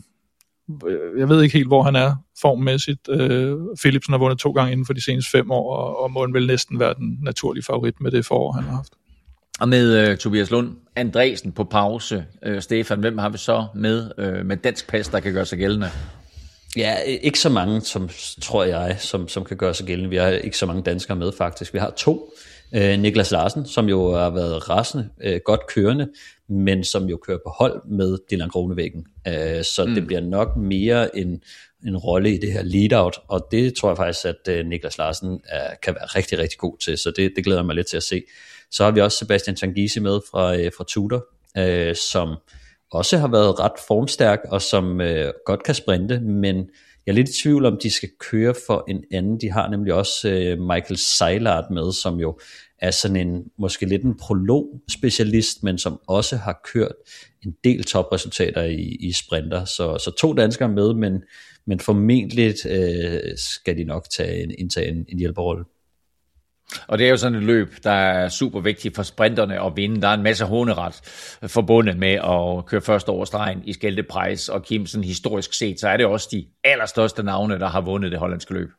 uh, jeg ved ikke helt, hvor han er formmæssigt. Uh, Philipsen har vundet to gange inden for de seneste fem år, og, og må vel næsten være den naturlige favorit med det forår, han har haft. Og med uh, Tobias Lund Andresen på pause, uh, Stefan, hvem har vi så med uh, med dansk pas, der kan gøre sig gældende? Ja, ikke så mange, som tror jeg, som, som kan gøre sig gældende. Vi har ikke så mange danskere med, faktisk. Vi har to. Øh, Niklas Larsen, som jo har været rasende, øh, godt kørende, men som jo kører på hold med Dylan Groenewegen. Øh, så mm. det bliver nok mere en, en rolle i det her lead-out, og det tror jeg faktisk, at øh, Niklas Larsen er, kan være rigtig, rigtig god til, så det, det glæder jeg mig lidt til at se. Så har vi også Sebastian Tanguisi med fra, øh, fra Tudor, øh, som også har været ret formstærk, og som øh, godt kan sprinte, men jeg er lidt i tvivl om, de skal køre for en anden. De har nemlig også øh, Michael Seilert med, som jo er sådan en, måske lidt en prolog-specialist, men som også har kørt en del topresultater i, i sprinter. Så, så to danskere med, men, men formentlig øh, skal de nok tage en, indtage en, en hjælperrolle. Og det er jo sådan et løb, der er super vigtigt for sprinterne at vinde. Der er en masse håneret forbundet med at køre først over stregen i Scheldeprijs, og Kim, sådan historisk set, så er det også de allerstørste navne, der har vundet det hollandske løb.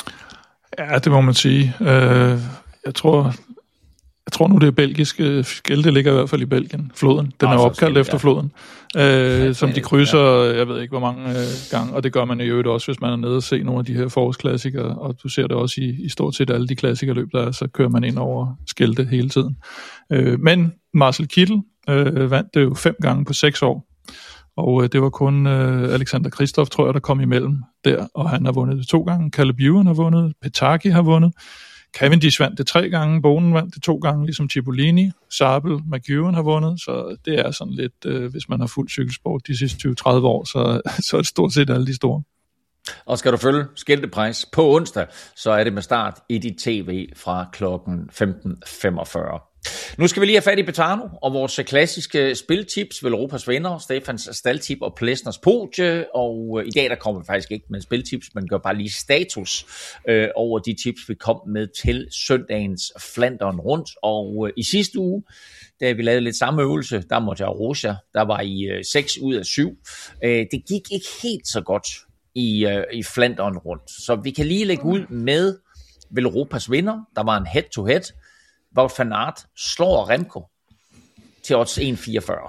Ja, det må man sige. Jeg tror, jeg tror nu, det er belgisk. Schelde ligger i hvert fald i Belgien. Floden. Den er opkaldt Schelde, efter ja. floden. Øh, som de krydser, ja. jeg ved ikke hvor mange øh, gange, og det gør man i øvrigt også, hvis man er nede og se nogle af de her forårsklassikere, og du ser det også i, i stort set alle de klassikerløb, der er, så kører man ind over Schelde hele tiden. Øh, men Marcel Kittel øh, vandt det jo fem gange på seks år, og øh, det var kun øh, Alexander Kristoff, tror jeg, der kom imellem der, og han har vundet det to gange, Caleb Ewan har vundet, Petaki har vundet, Cavendish vandt det tre gange, Bonen vandt det to gange, ligesom Cipollini, Sabel, McEwen har vundet, så det er sådan lidt, øh, hvis man har fuldt cykelsport de sidste tyve til tredive år, så, så er det stort set alle de store. Og skal du følge Scheldeprijs på onsdag, så er det med start i dit tv fra klokken femten femogfyrre. Nu skal vi lige have fat i Betano og vores klassiske spiltips, Velropas venner, Stefans staldtip og Plesners podie, og i dag der kommer vi faktisk ikke med spiltips, men gør bare lige status øh, over de tips, vi kom med til søndagens Flandern rundt, og øh, i sidste uge, da vi lavede lidt samme øvelse, der måtte jeg Rocha, der var i øh, seks ud af syv. Øh, det gik ikke helt så godt i, øh, i Flandern rundt, så vi kan lige lægge ud med Velropas vinder, der var en head-to-head, Wout van Aert slår Remco til odds en komma fireogfyrre.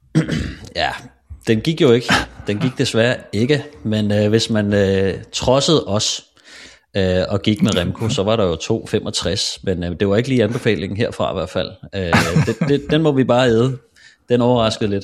Ja, den gik jo ikke. Den gik desværre ikke. Men øh, hvis man øh, trodsede os øh, og gik med Remco, så var der jo to komma femogtres. Men øh, det var ikke lige anbefalingen herfra i hvert fald. Øh, det, det, den må vi bare æde. Den overraskede lidt.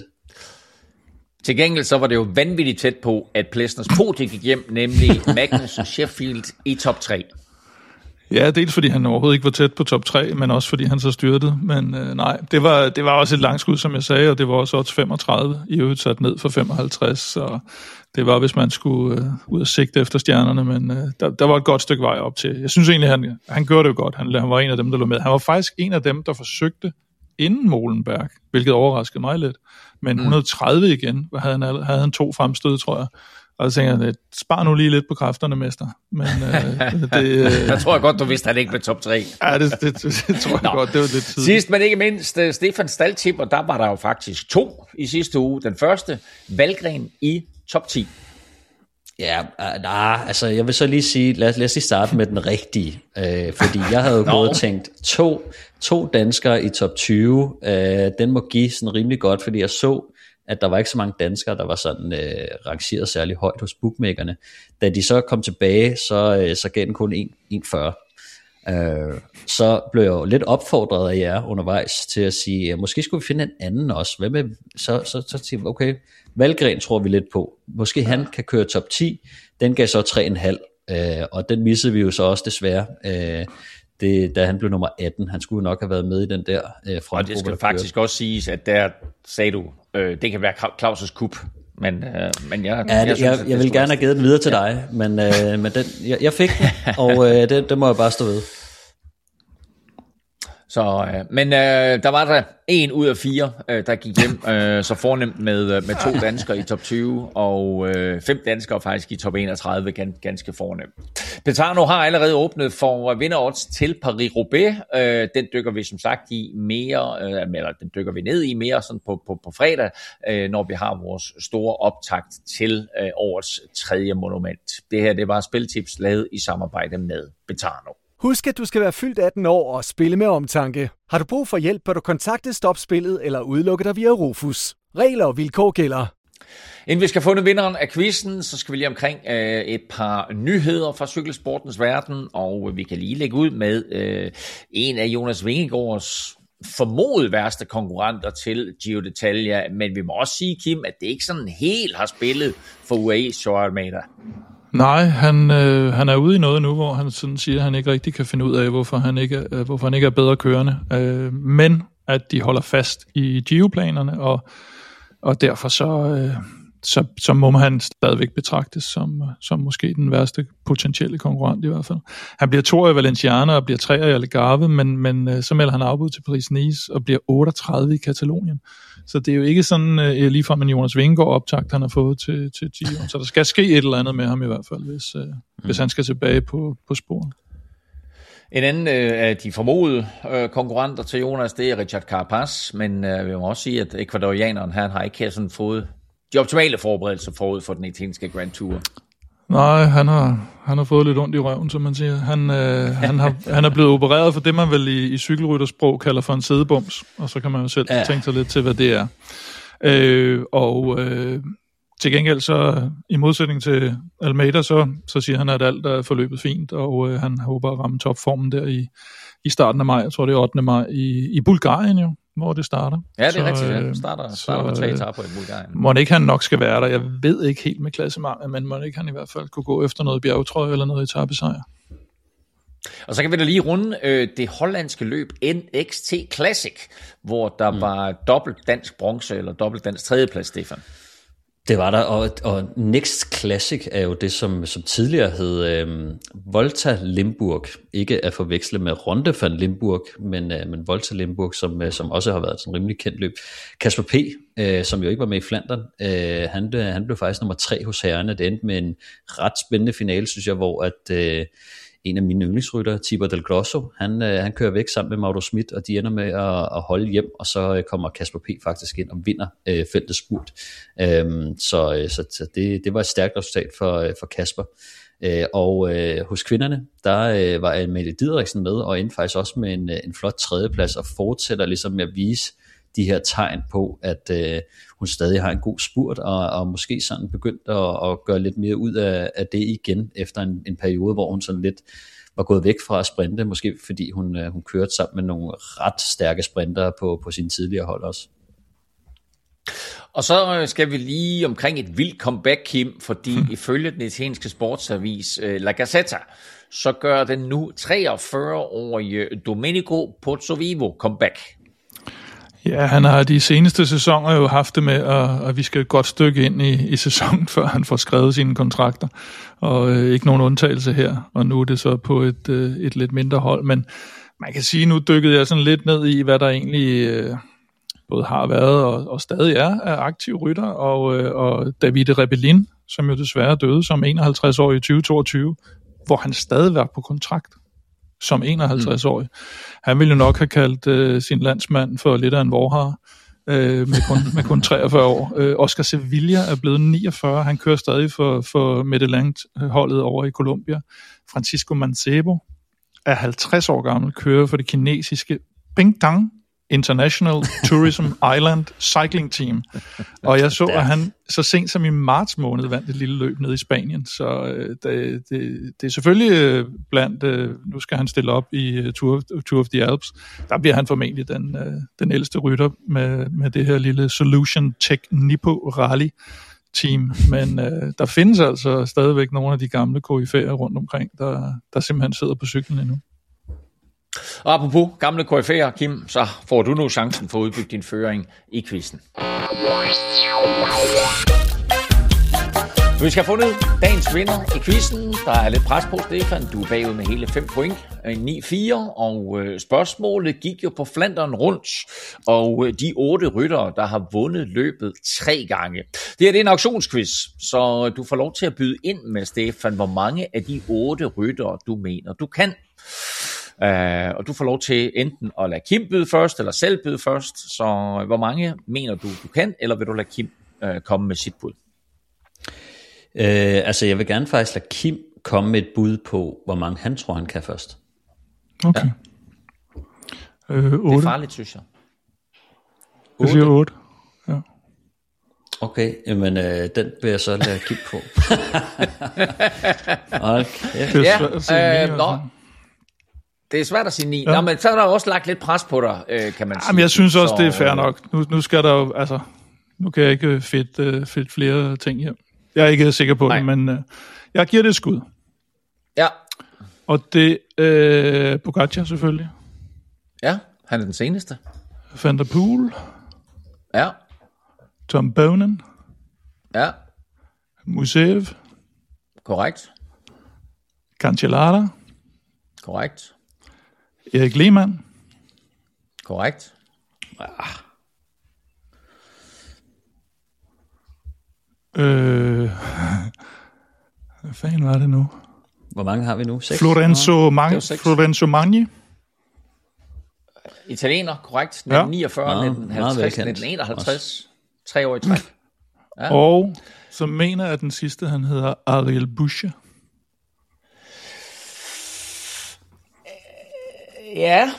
Til gengæld så var det jo vanvittigt tæt på, at Plesners podie gik hjem, nemlig Magnus og Sheffield i top tre. Ja, dels fordi han overhovedet ikke var tæt på top tre, men også fordi han så styrtede. Men øh, nej, det var, det var også et langt skud, som jeg sagde, og det var også odds femogtredive, i øvrigt sat ned for femoghalvtreds, så det var, hvis man skulle øh, ud og sigte efter stjernerne, men øh, der, der var et godt stykke vej op til. Jeg synes egentlig, han, han gjorde det jo godt. Han, han var en af dem, der lå med. Han var faktisk en af dem, der forsøgte inden Molenberg, hvilket overraskede mig lidt. Men mm. et hundrede og tredive igen, havde han, havde han to fremstød, tror jeg. Og så tænker jeg, spar nu lige lidt på kræfterne, mester. Men øh, det... Øh, jeg tror jeg godt, du vidste, at han ikke blev top tre. Ja, det, det, det, det tror jeg Nå. godt, det var lidt tidligt. Sidst, men ikke mindst, uh, Stefan Staldtip, og der var der jo faktisk to i sidste uge. Den første, Valgren i top ti. Ja, nej, altså jeg vil så lige sige, lad, lad os lige starte med den rigtige, øh, fordi jeg havde jo gået og tænkt, to, to danskere i top tyve, øh, den må give sådan rimelig godt, fordi jeg så, at der var ikke så mange danskere, der var sådan øh, rangeret særlig højt hos bookmakerne. Da de så kom tilbage, så, øh, så gav den kun en komma fyrre. Øh, så blev jeg jo lidt opfordret af jer undervejs til at sige, at måske skulle vi finde en anden også. Hvad med, så, så, så siger vi, okay, Valgren tror vi lidt på. Måske han kan køre top ti. Den gav så tre komma fem, øh, og den missede vi jo så også desværre, øh, det, da han blev nummer atten. Han skulle nok have været med i den der øh, frontgruppe. Og det skal faktisk også siges, at der sagde du, øh, det kan være Claus' kup. Men, øh, men jeg, ja, det, jeg, synes, jeg, jeg vil gerne have givet den videre til dig, ja. men, øh, men den, jeg, jeg fik den, og øh, det, det må jeg bare stå ved. Så, øh, men øh, der var der en ud af fire, øh, der gik hjem øh, så fornemt med, med to danskere i top tyve, og øh, fem danskere faktisk i top enogtredive, gan, ganske fornemt. Betano har allerede åbnet for vinderodds til Paris-Roubaix. Øh, den dykker vi som sagt i mere, øh, eller den dykker vi ned i mere sådan på, på, på fredag, øh, når vi har vores store optakt til øh, årets tredje monument. Det her, det var spiltips lavet i samarbejde med Betano. Husk, at du skal være fyldt atten år og spille med omtanke. Har du brug for hjælp, bør du kontakte Stop Spillet eller udelukke dig via Rufus. Regler og vilkår gælder. Inden vi skal fundet vinderen af quizzen, så skal vi lige omkring øh, et par nyheder fra cykelsportens verden, og vi kan lige lægge ud med øh, en af Jonas Vingegaards formodet værste konkurrenter til Giro d'Italia, men vi må også sige, Kim, at det ikke sådan helt har spillet for U A E's Joao Almeida. Nej, han, øh, han er ude i noget nu, hvor han sådan siger, at han ikke rigtig kan finde ud af, hvorfor han ikke, øh, hvorfor han ikke er bedre kørende. Øh, men at de holder fast i Giro-planerne, og, og derfor så, øh, så, så må han stadigvæk betragtes som, som måske den værste potentielle konkurrent i hvert fald. Han bliver toer i Valenciana og bliver treer i Algarve, men, men øh, så melder han afbud til Paris-Nice og bliver otteogtredive i Katalonien. Så det er jo ikke sådan øh, ligefrem en Jonas Vingegaard optakt, han har fået til, til Giro. Så der skal ske et eller andet med ham i hvert fald, hvis, øh, mm. hvis han skal tilbage på, på sporet. En anden øh, af de formodede øh, konkurrenter til Jonas, det er Richard Carapaz, men øh, vi må også sige, at ekvadorianeren han har ikke sådan fået de optimale forberedelser forud for den italienske Grand Tour. Nej, han har, han har fået lidt ondt i røven, som man siger. Han, øh, han, har, han er blevet opereret for det, man vel i, i cykelryttersprog kalder for en sædebums, og så kan man jo selv ja. tænke sig lidt til, hvad det er. Øh, og øh, til gengæld så, i modsætning til Almeida, så, så siger han, at alt er forløbet fint, og øh, han håber at ramme topformen der i, i starten af maj. Jeg tror, det er ottende maj i, i Bulgarien jo, hvor det starter. Ja, det er så, rigtigt. Ja. Starter, starter med tre etaper i Bulgarien. Må ikke han nok skal være der. Jeg ved ikke helt med klassementet, men må ikke han i hvert fald kunne gå efter noget bjergetrøje eller noget etapesejr. Og så kan vi da lige runde øh, det hollandske løb N X T Classic, hvor der mm. var dobbelt dansk bronze eller dobbelt dansk tredjeplads, Stefan. Det var der, og, og Next Classic er jo det, som, som tidligere hed øh, Volta Limburg. Ikke at forveksle med Ronde van Limburg, men, øh, men Volta Limburg, som, øh, som også har været sådan en rimelig kendt løb. Kasper P., øh, som jo ikke var med i Flandern, øh, han, han blev faktisk nummer tre hos herrerne. Det endte med en ret spændende finale, synes jeg, hvor at... Øh, en af mine yndlingsrytter, Tibor Del Grosso, han, øh, han kører væk sammen med Mauro Schmidt, og de ender med at, at holde hjem, og så øh, kommer Kasper P. faktisk ind og vinder øh, feltets spurt. Øhm, så øh, så, så det, det var et stærkt resultat for, øh, for Kasper. Øh, og øh, hos kvinderne, der øh, var Amalie Didriksen med, og endte faktisk også med en, en flot tredjeplads, og fortsætter ligesom med at vise de her tegn på, at øh, hun stadig har en god spurt, og, og måske sådan begyndt at, at gøre lidt mere ud af, af det igen, efter en, en periode, hvor hun sådan lidt var gået væk fra at sprinte, måske fordi hun, hun kørte sammen med nogle ret stærke sprintere på, på sine tidligere hold også. Og så skal vi lige omkring et vildt comeback, Kim, fordi hmm. ifølge den italienske sportsavis La Gazzetta, så gør den nu treogfyrre-årige Domenico Pozzovivo comeback. Ja, han har de seneste sæsoner jo haft det med, at, at vi skal et godt stykke ind i, i sæsonen, før han får skrevet sine kontrakter, og øh, ikke nogen undtagelse her, og nu er det så på et, øh, et lidt mindre hold, men man kan sige, nu dykkede jeg sådan lidt ned i, hvad der egentlig øh, både har været og, og stadig er af aktive rytter, og, øh, og Davide Rebellin, som jo desværre døde som enoghalvtreds-årig i tyve toogtyve, hvor han stadig var på kontrakt som enoghalvtreds-årig. Mm. Han ville jo nok have kaldt øh, sin landsmand for lidt af en vorhar, øh, med, kun, med kun treogfyrre år. Øh, Oscar Sevilla er blevet niogfyrre, han kører stadig for, for Midtjylland-holdet over i Colombia. Francisco Mancebo er halvtreds år gammel, kører for det kinesiske Bingtang International Tourism Island Cycling Team. Og jeg så, at han så sent som i marts måned vandt et lille løb nede i Spanien. Så øh, det, det, det er selvfølgelig øh, blandt, øh, nu skal han stille op i uh, Tour, Tour of the Alps. Der bliver han formentlig den, øh, den ældste rytter med, med det her lille Solution Tech Nippo Rally team. Men øh, der findes altså stadigvæk nogle af de gamle koryfæer rundt omkring, der, der simpelthen sidder på cyklen endnu. Og apropos gamle K F A'er, Kim, så får du nu chancen for at udbygge din føring i quizzen. Vi skal have fundet dagens vinder i quizzen. Der er lidt pres på, Stefan. Du er bagud med hele fem point, ni fire, og øh, spørgsmålet gik jo på Flandern rundt, og øh, de otte ryttere, der har vundet løbet tre gange. Det her det er en auktionsquiz, så du får lov til at byde ind med, Stefan, hvor mange af de otte ryttere, du mener, du kan. Uh, og du får lov til enten at lade Kim byde først, eller selv byde først. Så hvor mange mener du, du kan, eller vil du lade Kim uh, komme med sit bud? Uh, altså, jeg vil gerne faktisk lade Kim komme med et bud på, hvor mange han tror, han kan først. Okay. Ja. Øh, det er farligt, synes jeg. Jeg siger otte. Ja. Okay, men øh, den vil jeg så lade Kim på. Okay. Ja, øh, nå. Det er svært at sige ni. Ja. Nå, men så er der også lagt lidt pres på dig, øh, kan man sige. Jamen, jeg synes også, så, det er fair nok. Nu, nu skal der jo, altså, nu kan jeg ikke fedt, uh, fedt flere ting her. Jeg er ikke sikker på Nej. det, men uh, jeg giver det et skud. Ja. Og det er uh, Pogacar selvfølgelig. Ja, han er den seneste. Van der Poel. Ja. Tom Bonen. Ja. Musev. Korrekt. Cancellara. Korrekt. Erik Lehmann. Korrekt. Ah. Øh, hvad fanden var det nu? Hvor mange har vi nu? Seks? Florenzo, Mag- Florenzo Magni. Italiener, korrekt. nitten niogfyrre, ja. nitten halvtreds, nitten enoghalvtreds. Tre år i træk. Ja. Og så mener jeg, at den sidste, han hedder Ariel Busche. Ja.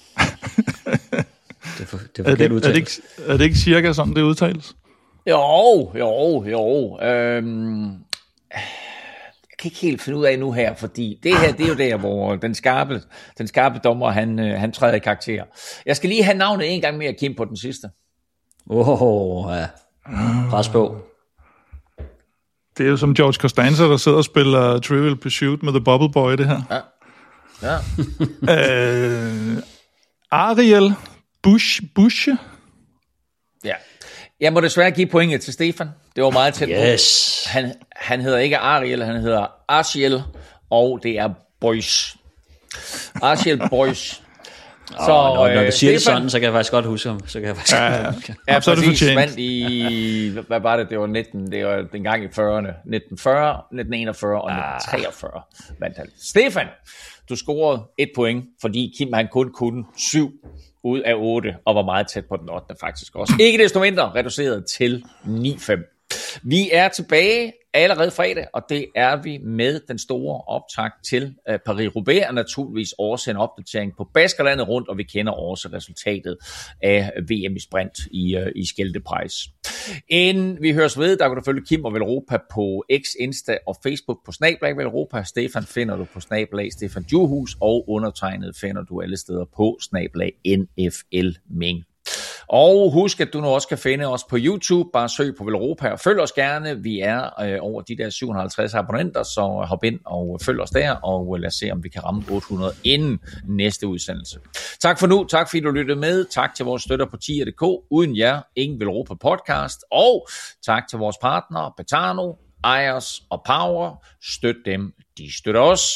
det er, for, det er, er, det, er, det ikke, er det ikke cirka sådan, det udtales? Jo, jo, jo. Øhm, jeg kan ikke helt finde ud af nu her, fordi det her, det er jo der, hvor den skarpe, den skarpe dommer, han, han træder i karakter. Jeg skal lige have navnet en gang mere, Kim, på den sidste. Åh, oh, ja. Pres på. Det er jo som George Costanza, der sidder og spiller Trivial Pursuit med The Bubble Boy, det her. Ja. Ja. øh, Ariel Bush, Busche. Ja. Jeg må desværre give pointet til Stefan. Det var meget tæt yes. på. Han, han hedder ikke Ariel, han hedder Arciel, og det er Boys. Arciel Boys. Så, oh, når, når du siger det sådan, så kan jeg faktisk godt huske ham. Så kan jeg faktisk ja, ja. ja, så er det fortjent. Vandt i, hvad var det, det var nitten, det var den gang i fyrrerne. nitten fyrre, nitten enogfyrre og nitten treogfyrre vandt han. Stefan, du scorede et point, fordi Kim han kun kunne syv ud af otte, og var meget tæt på den ottende faktisk også. Ikke desto mindre reduceret til ni fem. Vi er tilbage allerede fredag, og det er vi med den store optakt til uh, Paris-Roubaix, og naturligvis også en opdatering på Baskerlandet rundt, og vi kender også resultatet af V M i sprint i, uh, i Scheldeprijs. Inden vi høres ved, der kan du følge Kim og Velropa på X, Insta og Facebook på Snablag Velropa. Stefan finder du på Snablag Stefan Djurhus, og undertegnet finder du alle steder på Snablag N F L Ming. Og husk, at du nu også kan finde os på YouTube. Bare søg på Velropa og følg os gerne. Vi er øh, over de der syv hundrede og halvtreds abonnenter, så hop ind og følg os der, og lad os se, om vi kan ramme otte hundrede inden næste udsendelse. Tak for nu. Tak fordi du lyttede med. Tak til vores støtter på tier punktum d k. Uden jer, ingen Velropa podcast. Og tak til vores partnere, Betano, Ejers og Power. Støt dem. De støtter os.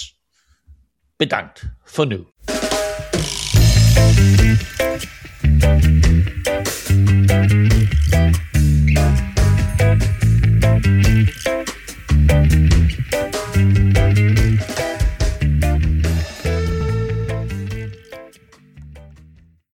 Bedankt for nu.